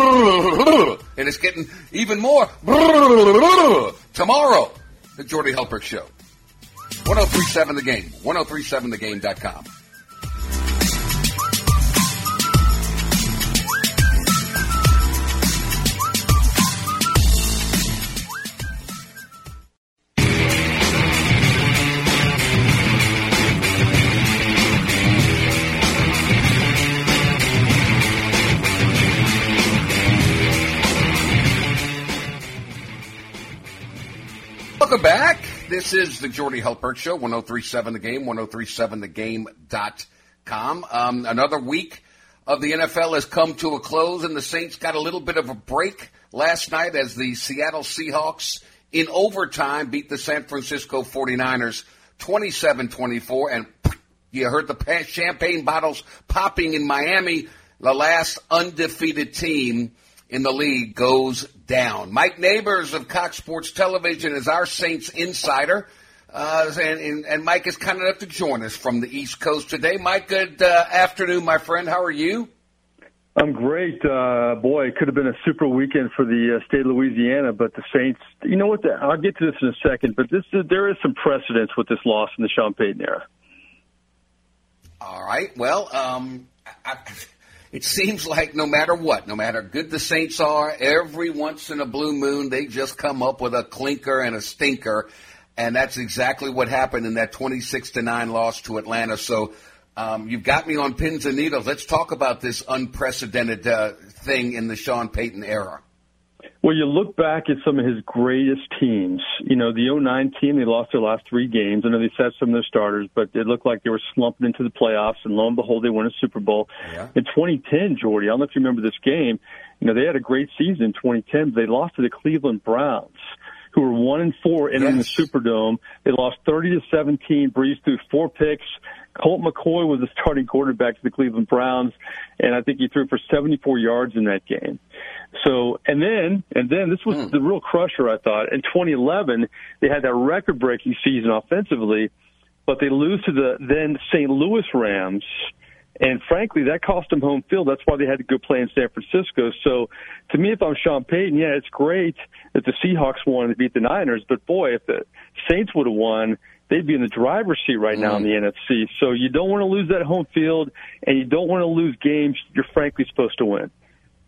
and it's getting even more tomorrow. The Jordy Hultberg Show. one oh three point seven The Game. ten thirty-seven the game dot com. Welcome back. This is the Jordy Hultberg Show, ten thirty-seven The Game, ten thirty-seven the game dot com. Um, another week of the N F L has come to a close, and the Saints got a little bit of a break last night as the Seattle Seahawks, in overtime, beat the San Francisco forty-niners twenty-seven twenty-four. And you heard the champagne bottles popping in Miami. The last undefeated team in the league goes down. Mike Neighbors of Cox Sports Television is our Saints insider. Uh, and, and, and Mike is kind enough to join us from the East Coast today. Mike, good uh, afternoon, my friend. How are you? I'm great. Uh, boy, it could have been a super weekend for the uh, state of Louisiana, but the Saints, you know what, the, I'll get to this in a second, but this there is some precedence with this loss in the Sean Payton era. All right. Well, um, I, it seems like no matter what, no matter how good the Saints are, every once in a blue moon, they just come up with a clinker and a stinker, and that's exactly what happened in that twenty-six to nine loss to Atlanta. So, Um, you've got me on pins and needles. Let's talk about this unprecedented uh, thing in the Sean Payton era. Well, you look back at some of his greatest teams. You know, the oh nine team, they lost their last three games. I know they sat some of their starters, but it looked like they were slumping into the playoffs, and lo and behold, they won a Super Bowl. Yeah. In twenty ten, Jordy, I don't know if you remember this game, you know, they had a great season in twenty ten, but they lost to the Cleveland Browns, who were one and four entering yes. the Superdome. They lost thirty to seventeen, Breeze threw four picks. Colt McCoy was the starting quarterback for the Cleveland Browns, and I think he threw for seventy-four yards in that game. So, and then, and then this was mm. the real crusher, I thought. In twenty eleven, they had that record-breaking season offensively, but they lose to the then Saint Louis Rams, and frankly, that cost them home field. That's why they had to go play in San Francisco. So, to me, if I'm Sean Payton, yeah, it's great that the Seahawks won to beat the Niners, but boy, if the Saints would have won, they'd be in the driver's seat right now mm. in the N F C. So you don't want to lose that home field, and you don't want to lose games you're frankly supposed to win.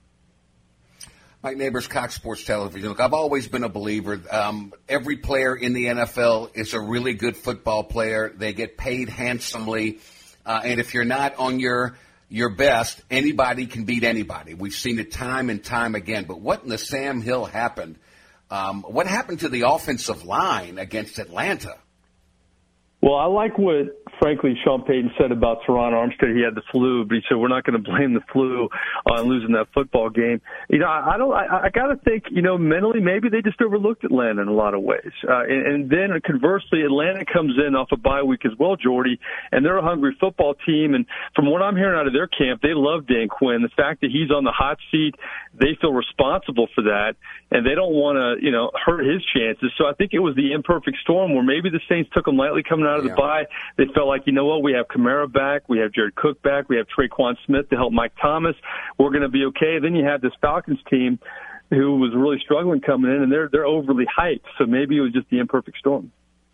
Mike Neighbors, Cox Sports Television. Look, I've always been a believer. Um, every player in the N F L is a really good football player. They get paid handsomely. Uh, and if you're not on your your best, anybody can beat anybody. We've seen it time and time again. But what in the Sam Hill happened? Um, what happened to the offensive line against Atlanta? Well, I like what, frankly, Sean Payton said about Teron Armstead. He had the flu, but he said we're not going to blame the flu on losing that football game. You know, I, I don't. I, I got to think. You know, mentally, maybe they just overlooked Atlanta in a lot of ways. Uh, and, and then, conversely, Atlanta comes in off a bye week as well, Jordy, and they're a hungry football team. And from what I'm hearing out of their camp, they love Dan Quinn. The fact that he's on the hot seat, they feel responsible for that, and they don't want to, you know, hurt his chances. So I think it was the imperfect storm where maybe the Saints took them lightly coming out of the yeah. bye. They felt like, you know what, we have Kamara back, we have Jared Cook back, we have Traquan Smith to help Mike Thomas. We're going to be okay. Then you have this Falcons team who was really struggling coming in, and they're they're overly hyped. So maybe it was just the imperfect storm.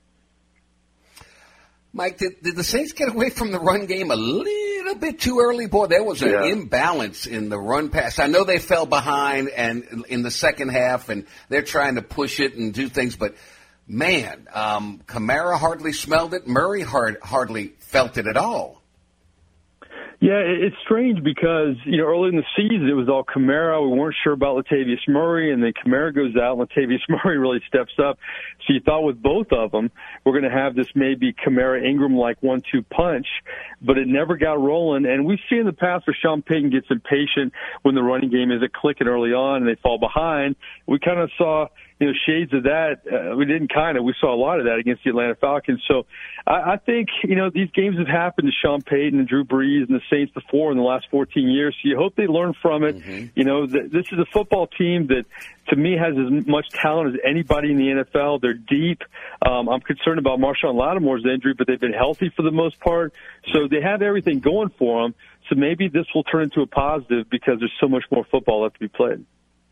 Mike, did, did the Saints get away from the run game a little bit too early? Boy, there was an yeah. imbalance in the run pass. I know they fell behind and in the second half, and they're trying to push it and do things, but man, um, Kamara hardly smelled it. Murray hard, hardly felt it at all. Yeah, it's strange because, you know, early in the season it was all Kamara. We weren't sure about Latavius Murray, and then Kamara goes out and Latavius Murray really steps up. So you thought with both of them, we're going to have this maybe Kamara-Ingram-like one two punch, but it never got rolling. And we've seen in the past where Sean Payton gets impatient when the running game isn't clicking early on and they fall behind. We kind of saw, you know, shades of that. Uh, we didn't kind of. We saw a lot of that against the Atlanta Falcons. So I, I think, you know, these games have happened to Sean Payton and Drew Brees and the Saints before in the last fourteen years. So you hope they learn from it. Mm-hmm. You know, th- this is a football team that, to me, has as much talent as anybody in the N F L. They're deep. Um, I'm concerned about Marshawn Lattimore's injury, but they've been healthy for the most part. So they have everything going for them. So maybe this will turn into a positive because there's so much more football left to be played.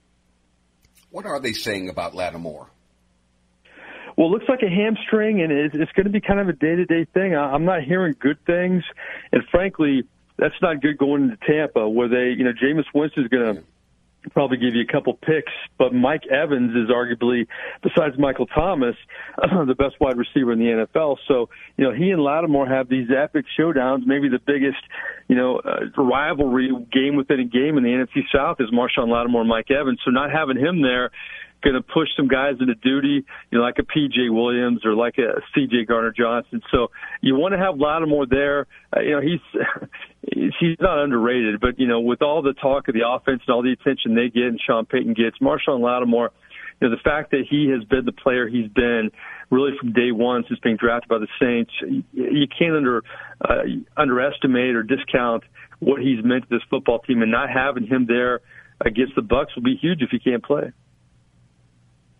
What are they saying about Lattimore? Well, it looks like a hamstring, and it's going to be kind of a day-to-day thing. I'm not hearing good things, and frankly, that's not good going into Tampa, where they, you know, Jameis Winston's going to probably give you a couple picks, but Mike Evans is arguably, besides Michael Thomas, uh, the best wide receiver in the N F L. So, you know, he and Lattimore have these epic showdowns. Maybe the biggest, you know, uh, rivalry game within a game in the N F C South is Marshawn Lattimore and Mike Evans. So not having him there going to push some guys into duty, you know, like a P J Williams or like a C J Garner-Johnson. So you want to have Lattimore there. Uh, you know, he's he's not underrated, but, you know, with all the talk of the offense and all the attention they get and Sean Payton gets, Marshawn Lattimore, you know, the fact that he has been the player he's been really from day one since being drafted by the Saints, you can't under uh, underestimate or discount what he's meant to this football team, and not having him there against the Bucs will be huge if he can't play.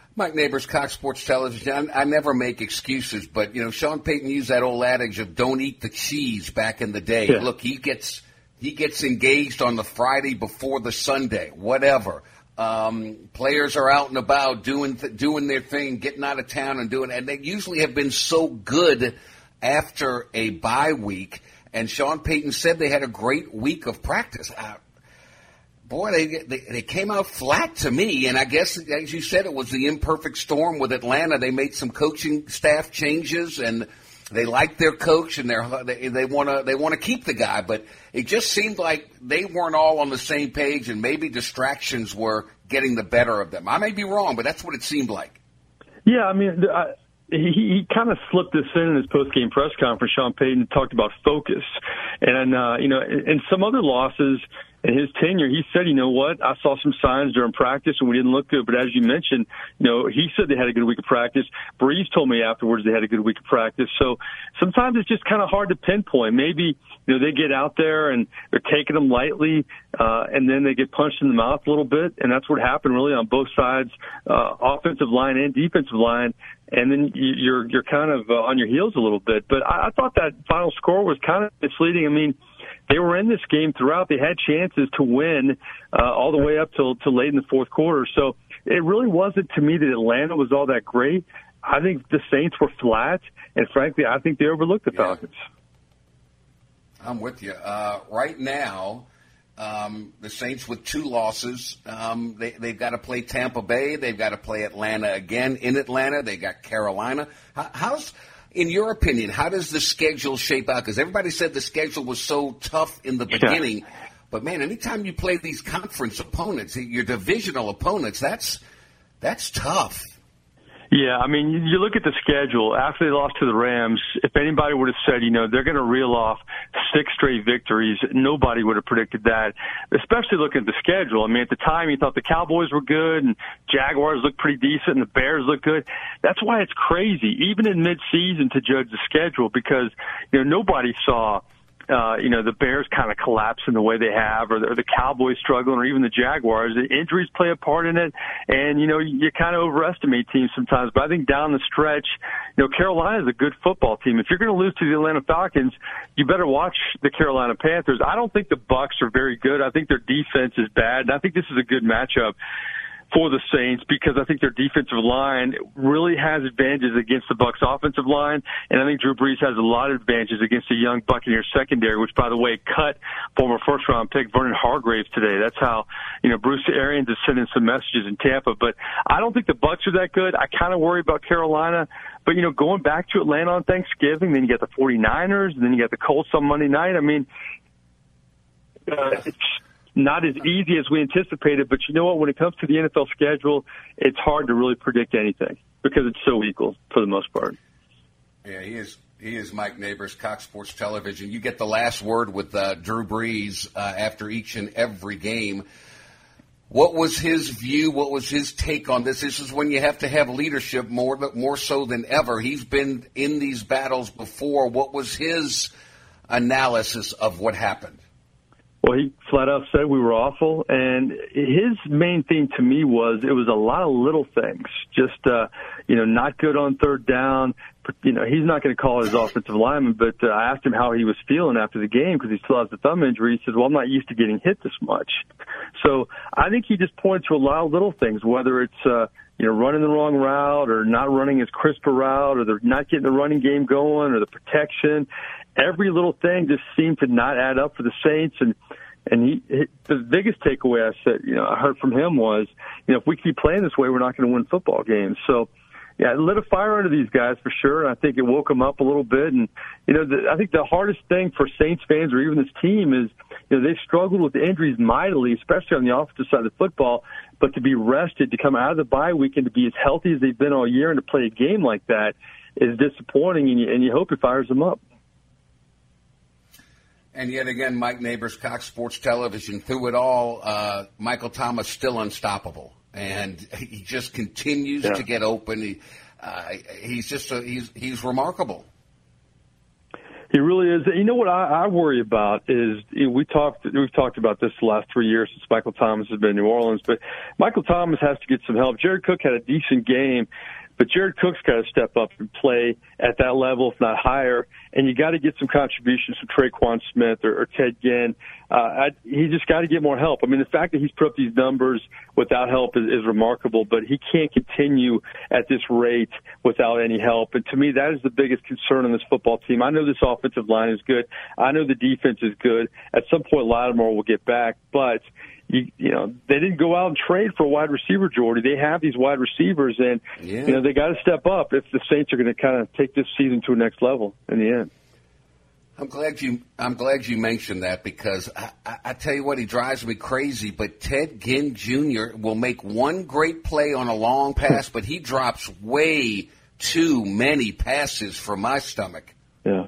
Mike Neighbors, Cox Sports Television. I, I never make excuses, but, you know, Sean Payton used that old adage of don't eat the cheese back in the day. Yeah. Look, he gets he gets engaged on the Friday before the Sunday, whatever. Um, players are out and about doing th- doing their thing, getting out of town and doing, and they usually have been so good after a bye week. And Sean Payton said they had a great week of practice. Uh, boy, they, they they came out flat to me. And I guess, as you said, it was the imperfect storm with Atlanta. They made some coaching staff changes, and they like their coach, and they're, they they want to they want to keep the guy. But it just seemed like they weren't all on the same page, and maybe distractions were getting the better of them. I may be wrong, but that's what it seemed like. Yeah, I mean, I, he, he kind of slipped this in in his post-game press conference. Sean Payton talked about focus. And, uh, you know, in some other losses in his tenure, he said, you know what, I saw some signs during practice and we didn't look good. But as you mentioned, you know, he said they had a good week of practice. Breeze told me afterwards they had a good week of practice. So sometimes it's just kind of hard to pinpoint. Maybe, you know, they get out there and they're taking them lightly, uh, and then they get punched in the mouth a little bit. And that's what happened really on both sides, uh, offensive line and defensive line. And then you're you're kind of uh, on your heels a little bit. But I, I thought that final score was kind of misleading. I mean, they were in this game throughout. They had chances to win uh, all the way up till, till late in the fourth quarter. So it really wasn't to me that Atlanta was all that great. I think the Saints were flat, and frankly, I think they overlooked the Falcons. Yeah. I'm with you. Uh, right now, um, the Saints with two losses, um, they, they've got to play Tampa Bay. They've got to play Atlanta again in Atlanta. They got Carolina. How, how's, in your opinion, how does the schedule shape out? Because everybody said the schedule was so tough in the beginning. Yeah. But, man, anytime you play these conference opponents, your divisional opponents, that's that's tough. Yeah, I mean, you look at the schedule. After they lost to the Rams, if anybody would have said, you know, they're going to reel off six straight victories, nobody would have predicted that, especially looking at the schedule. I mean, at the time, you thought the Cowboys were good and Jaguars looked pretty decent and the Bears looked good. That's why it's crazy, even in midseason, to judge the schedule because, you know, nobody saw – Uh, you know, the Bears kind of collapse in the way they have, or the, or the Cowboys struggling, or even the Jaguars. The injuries play a part in it, and, you know, you kind of overestimate teams sometimes. But I think down the stretch, you know, Carolina is a good football team. If you're going to lose to the Atlanta Falcons, you better watch the Carolina Panthers. I don't think the Bucs are very good. I think their defense is bad, and I think this is a good matchup for the Saints because I think their defensive line really has advantages against the Bucs offensive line, and I think Drew Brees has a lot of advantages against the young Buccaneers secondary, which, by the way, cut former first-round pick Vernon Hargreaves today. That's how, you know, Bruce Arians is sending some messages in Tampa. But I don't think the Bucs are that good. I kind of worry about Carolina. But, you know, going back to Atlanta on Thanksgiving, then you got the 49ers, and then you got the Colts on Monday night. I mean, uh, it's not as easy as we anticipated, but you know what? When it comes to the N F L schedule, it's hard to really predict anything because it's so equal for the most part. Yeah, he is. He is Mike Neighbors, Cox Sports Television. You get the last word with uh, Drew Brees uh, after each and every game. What was his view? What was his take on this? This is when you have to have leadership more, more so than ever. He's been in these battles before. What was his analysis of what happened? Well, he flat out said we were awful, and his main thing to me was it was a lot of little things, just, uh, you know, not good on third down. You know, he's not going to call his offensive lineman, but uh, I asked him how he was feeling after the game because he still has the thumb injury. He says, well, I'm not used to getting hit this much. So I think he just points to a lot of little things, whether it's, uh, you know, running the wrong route or not running as crisp a route or they're not getting the running game going or the protection. Every little thing just seemed to not add up for the Saints. And, and he, he, the biggest takeaway I said, you know, I heard from him was, you know, if we keep playing this way, we're not going to win football games. So, yeah, it lit a fire under these guys for sure. And I think it woke them up a little bit. And, you know, the, I think the hardest thing for Saints fans or even this team is, you know, they've struggled with injuries mightily, especially on the offensive side of the football. But to be rested, to come out of the bye week and to be as healthy as they've been all year and to play a game like that is disappointing. And you, and you hope it fires them up. And yet again, Mike Neighbors, Cox Sports Television, through it all, uh, Michael Thomas still unstoppable. And he just continues yeah. to get open. He, uh, he's just a, he's he's remarkable. He really is. You know what I, I worry about is you know, we talked we've talked about this the last three years since Michael Thomas has been in New Orleans, but Michael Thomas has to get some help. Jared Cook had a decent game, but Jared Cook's got to step up and play at that level, if not higher. And you got to get some contributions from Traquan Smith or, or Ted Ginn. Uh, I, he just got to get more help. I mean, the fact that he's put up these numbers without help is, is remarkable, but he can't continue at this rate without any help. And to me, that is the biggest concern on this football team. I know this offensive line is good. I know the defense is good. At some point, Lattimore will get back, but You, you know, they didn't go out and trade for a wide receiver, Jordy. They have these wide receivers, and, yeah. you know, they got to step up if the Saints are going to kind of take this season to a next level in the end. I'm glad you I'm glad you mentioned that because I, I, I tell you what, he drives me crazy, but Ted Ginn Junior will make one great play on a long pass, but he drops way too many passes for my stomach. Yeah.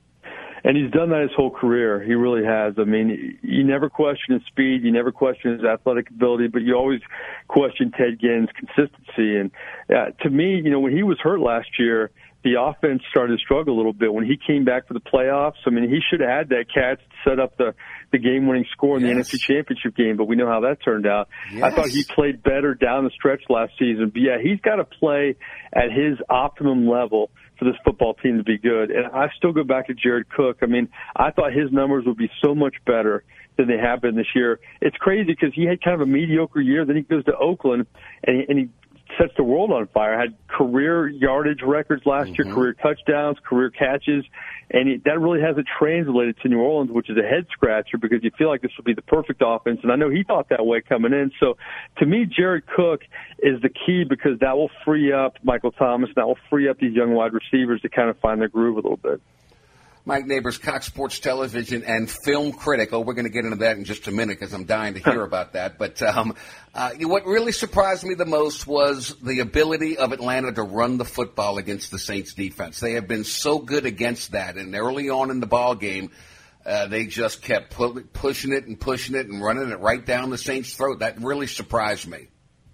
And he's done that his whole career. He really has. I mean, you never question his speed. You never question his athletic ability, but you always question Ted Ginn's consistency. And uh, to me, you know, when he was hurt last year, the offense started to struggle a little bit. When he came back for the playoffs, I mean, he should have had that catch to set up the, the game-winning score in yes. the N F C Championship game, but we know how that turned out. Yes. I thought he played better down the stretch last season. But, yeah, he's got to play at his optimum level for this football team to be good. And I still go back to Jared Cook. I mean, I thought his numbers would be so much better than they have been this year. It's crazy because he had kind of a mediocre year. Then he goes to Oakland, and he, and he sets the world on fire. Had career yardage records last mm-hmm. year, career touchdowns, career catches, and he, that really hasn't translated to New Orleans, which is a head-scratcher because you feel like this would be the perfect offense, and I know he thought that way coming in. So, to me, Jared Cook is the key because that will free up Michael Thomas, and that will free up these young wide receivers to kind of find their groove a little bit. Mike Neighbors, Cox Sports Television and film critic. Oh, we're going to get into that in just a minute because I'm dying to hear about that. But um, uh, what really surprised me the most was the ability of Atlanta to run the football against the Saints defense. They have been so good against that, and early on in the ball game, uh, they just kept pu- pushing it and pushing it and running it right down the Saints' throat. That really surprised me.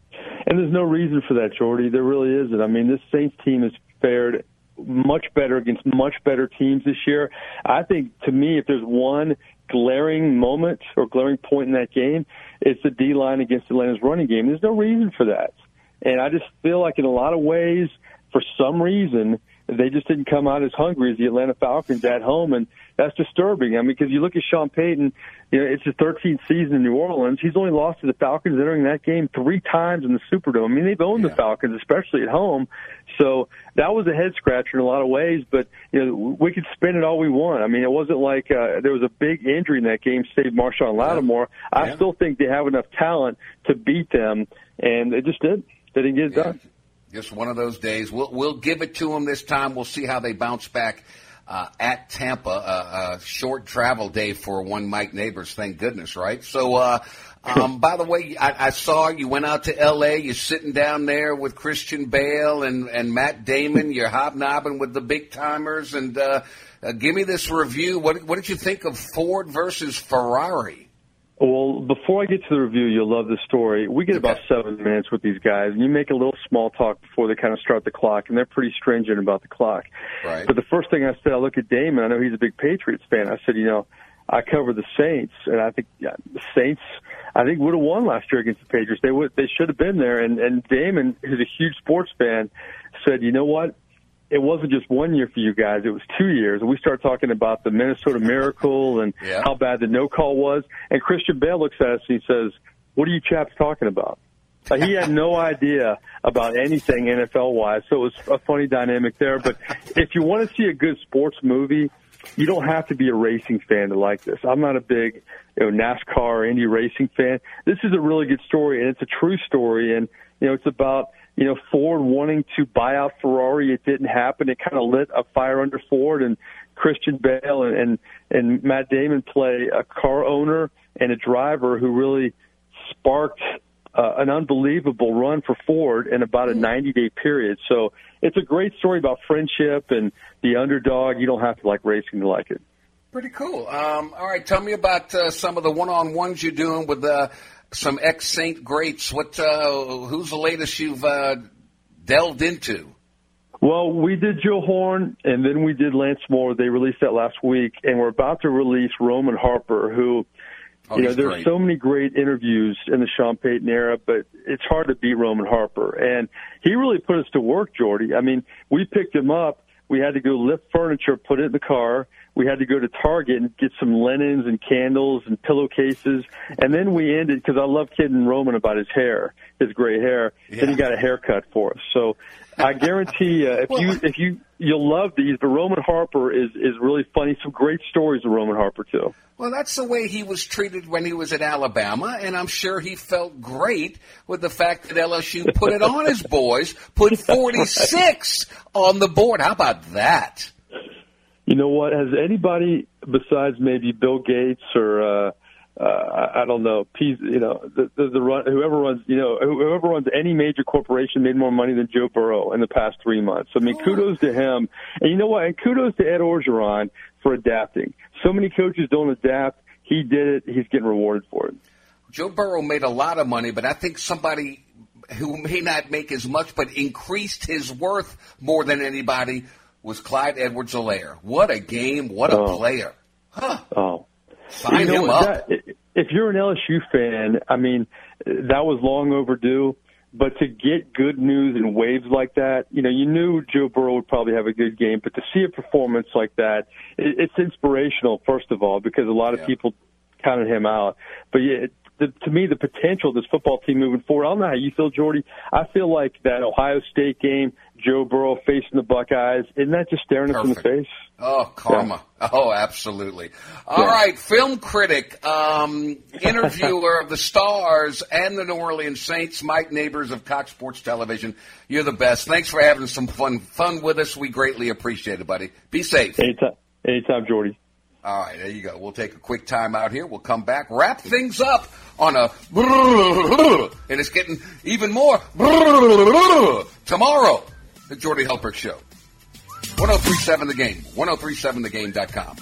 And there's no reason for that, Jordy. There really isn't. I mean, this Saints team has fared much better against much better teams this year. I think, to me, if there's one glaring moment or glaring point in that game, it's the D-line against Atlanta's running game. There's no reason for that. And I just feel like in a lot of ways, for some reason, they just didn't come out as hungry as the Atlanta Falcons at home, and that's disturbing. I mean, because you look at Sean Payton, you know, it's his thirteenth season in New Orleans. He's only lost to the Falcons entering that game three times in the Superdome. I mean, they've owned yeah. the Falcons, especially at home. So that was a head-scratcher in a lot of ways, but, you know, we could spin it all we want. I mean, it wasn't like uh, there was a big injury in that game, saved Marshawn Lattimore. Yeah. I yeah. still think they have enough talent to beat them, and they just did. They didn't get it yeah. done. Just one of those days. We'll we'll give it to them this time. We'll see how they bounce back uh, at Tampa. Uh, a short travel day for one Mike Neighbors, thank goodness, right? So, uh, um, by the way, I, I saw you went out to L A. You're sitting down there with Christian Bale and, and Matt Damon. You're hobnobbing with the big timers. And uh, uh, give me this review. What what did you think of Ford versus Ferrari? Well, before I get to the review, you'll love the story. We get okay. about seven minutes with these guys, and you make a little small talk before they kind of start the clock, and they're pretty stringent about the clock. Right. But the first thing I said, I look at Damon. I know he's a big Patriots fan. I said, you know, I cover the Saints, and I think yeah, the Saints, I think, would have won last year against the Patriots. They would, they should have been there. And, and Damon, who's a huge sports fan, said, you know what? It wasn't just one year for you guys. It was two years. And we start talking about the Minnesota Miracle and yeah. how bad the no call was. And Christian Bale looks at us and he says, what are you chaps talking about? Like, he had no idea about anything N F L-wise. So it was a funny dynamic there. But if you want to see a good sports movie, you don't have to be a racing fan to like this. I'm not a big you know, NASCAR or Indy racing fan. This is a really good story, and it's a true story. And, you know, it's about, you know, Ford wanting to buy out Ferrari. It didn't happen. It kind of lit a fire under Ford, and Christian Bale and, and, and Matt Damon play a car owner and a driver who really sparked uh, an unbelievable run for Ford in about a ninety-day period. So it's a great story about friendship and the underdog. You don't have to like racing to like it. Pretty cool. Um, all right, tell me about uh, some of the one-on-ones you're doing with uh, some ex-Saint greats. What? Uh, who's the latest you've uh, delved into? Well, we did Joe Horn, and then we did Lance Moore. They released that last week, and we're about to release Roman Harper, who, oh, you know, there's great. so many great interviews in the Sean Payton era, but it's hard to beat Roman Harper. And he really put us to work, Jordy. I mean, we picked him up. We had to go lift furniture, put it in the car. We had to go to Target and get some linens and candles and pillowcases. And then we ended, because I love kidding Roman about his hair, his gray hair. Yeah. Then he got a haircut for us. So I guarantee uh, if well, you if you you'll love these. But Roman Harper is is really funny. Some great stories of Roman Harper too. Well, that's the way he was treated when he was at Alabama, and I'm sure he felt great with the fact that L S U put it on his boys, put forty-six on the board. How about that? You know what? Has anybody besides maybe Bill Gates or uh, uh, I don't know, you know, the, the, the run, whoever runs, you know, whoever runs any major corporation made more money than Joe Burrow in the past three months? I mean, kudos to him, and you know what? And kudos to Ed Orgeron for adapting. So many coaches don't adapt. He did it. He's getting rewarded for it. Joe Burrow made a lot of money, but I think somebody who may not make as much but increased his worth more than anybody was Clyde Edwards-Helaire. What a game. What a oh. player. Huh. Oh. Sign you know, him up. That, if you're an L S U fan, I mean, that was long overdue. But to get good news in waves like that, you know, you knew Joe Burrow would probably have a good game. But to see a performance like that, it, it's inspirational, first of all, because a lot of yeah. people counted him out. But yeah, it, the, to me, the potential of this football team moving forward, I don't know how you feel, Jordy. I feel like that Ohio State game, Joe Burrow facing the Buckeyes, isn't that just staring Perfect. us in the face? Oh, karma. Yeah. Oh, absolutely. All yeah. right, film critic, um, interviewer of the Stars and the New Orleans Saints, Mike Neighbors of Cox Sports Television. You're the best. Thanks for having some fun fun with us. We greatly appreciate it, buddy. Be safe. Anytime, Anytime Jordy. All right, there you go. We'll take a quick time out here. We'll come back, wrap things up on a and it's getting even more tomorrow. The Jordy Hultberg Show. one oh three point seven The Game. ten thirty-seven the game dot com.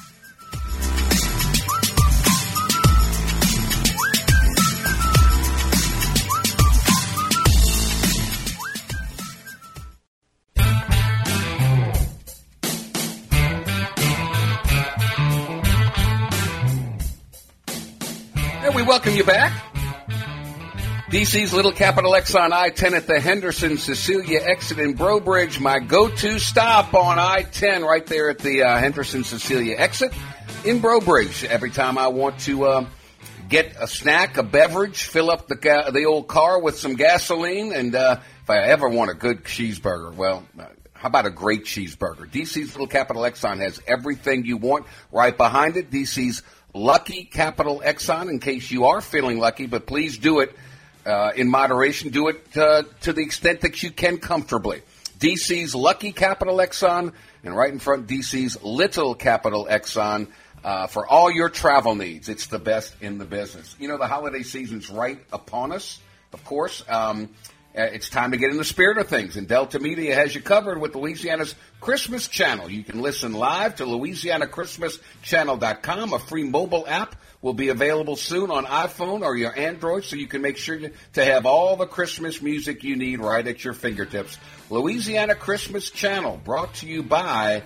And we welcome you back. D C's Little Capital X on I ten at the Henderson Cecilia exit in Breaux Bridge. My go-to stop on I ten right there at the uh, Henderson Cecilia exit in Breaux Bridge. Every time I want to uh, get a snack, a beverage, fill up the ga- the old car with some gasoline, and uh, if I ever want a good cheeseburger, well, uh, how about a great cheeseburger? D C's Little Capital Exxon has everything you want right behind it. D C's Lucky Capital Exxon, in case you are feeling lucky, but please do it Uh, in moderation. Do it uh, to the extent that you can comfortably. D C's Lucky Capital Exxon, and right in front, D C's Little Capital Exxon uh, for all your travel needs. It's the best in the business. You know, the holiday season's right upon us, of course. Um, it's time to get in the spirit of things, and Delta Media has you covered with Louisiana's Christmas Channel. You can listen live to Louisiana Christmas Channel dot com. A free mobile app will be available soon on iPhone or your Android, so you can make sure to have all the Christmas music you need right at your fingertips. Louisiana Christmas Channel, brought to you by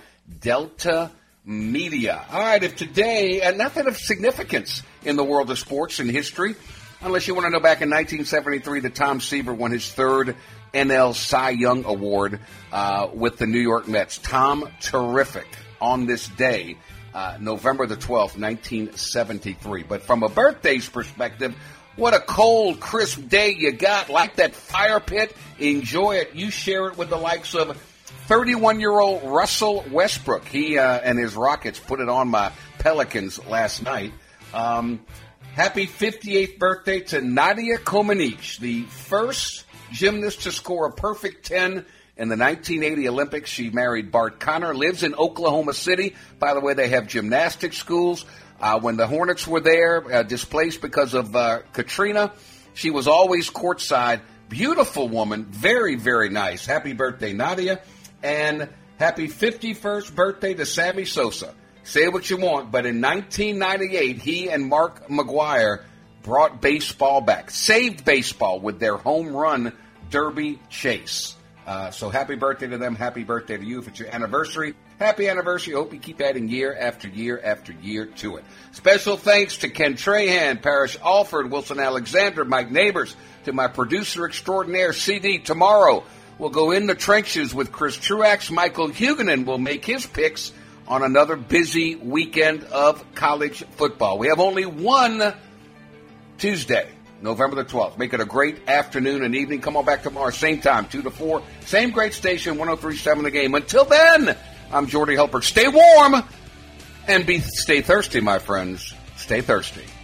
Delta Media. All right, if today, and nothing of significance in the world of sports and history, unless you want to know back in nineteen seventy-three that Tom Seaver won his third N L Cy Young Award uh, with the New York Mets. Tom, terrific on this day. Uh, November the twelfth, nineteen seventy-three. But from a birthday's perspective, what a cold, crisp day you got. Like that fire pit, enjoy it. You share it with the likes of thirty-one-year-old Russell Westbrook. He uh, and his Rockets put it on my Pelicans last night. Um, happy fifty-eighth birthday to Nadia Comaneci, the first gymnast to score a perfect ten in the nineteen eighty Olympics. She married Bart Connor, lives in Oklahoma City. By the way, they have gymnastics schools. Uh, when the Hornets were there, uh, displaced because of uh, Katrina, she was always courtside. Beautiful woman, very, very nice. Happy birthday, Nadia. And happy fifty-first birthday to Sammy Sosa. Say what you want, but in nineteen ninety-eight, he and Mark McGuire brought baseball back, saved baseball with their home run derby chase. Uh, so happy birthday to them. Happy birthday to you. If it's your anniversary, happy anniversary. Hope you keep adding year after year after year to it. Special thanks to Ken Trahan, Parrish Alford, Wilson Alexander, Mike Neighbors, to my producer extraordinaire, C D. Tomorrow, we'll go in the trenches with Chris Truax. Michael Huguenin will make his picks on another busy weekend of college football. We have only one Tuesday, November the twelfth. Make it a great afternoon and evening. Come on back tomorrow, same time, two to four. Same great station, one oh three point seven The Game. Until then, I'm Jordy Hultberg. Stay warm and be stay thirsty, my friends. Stay thirsty.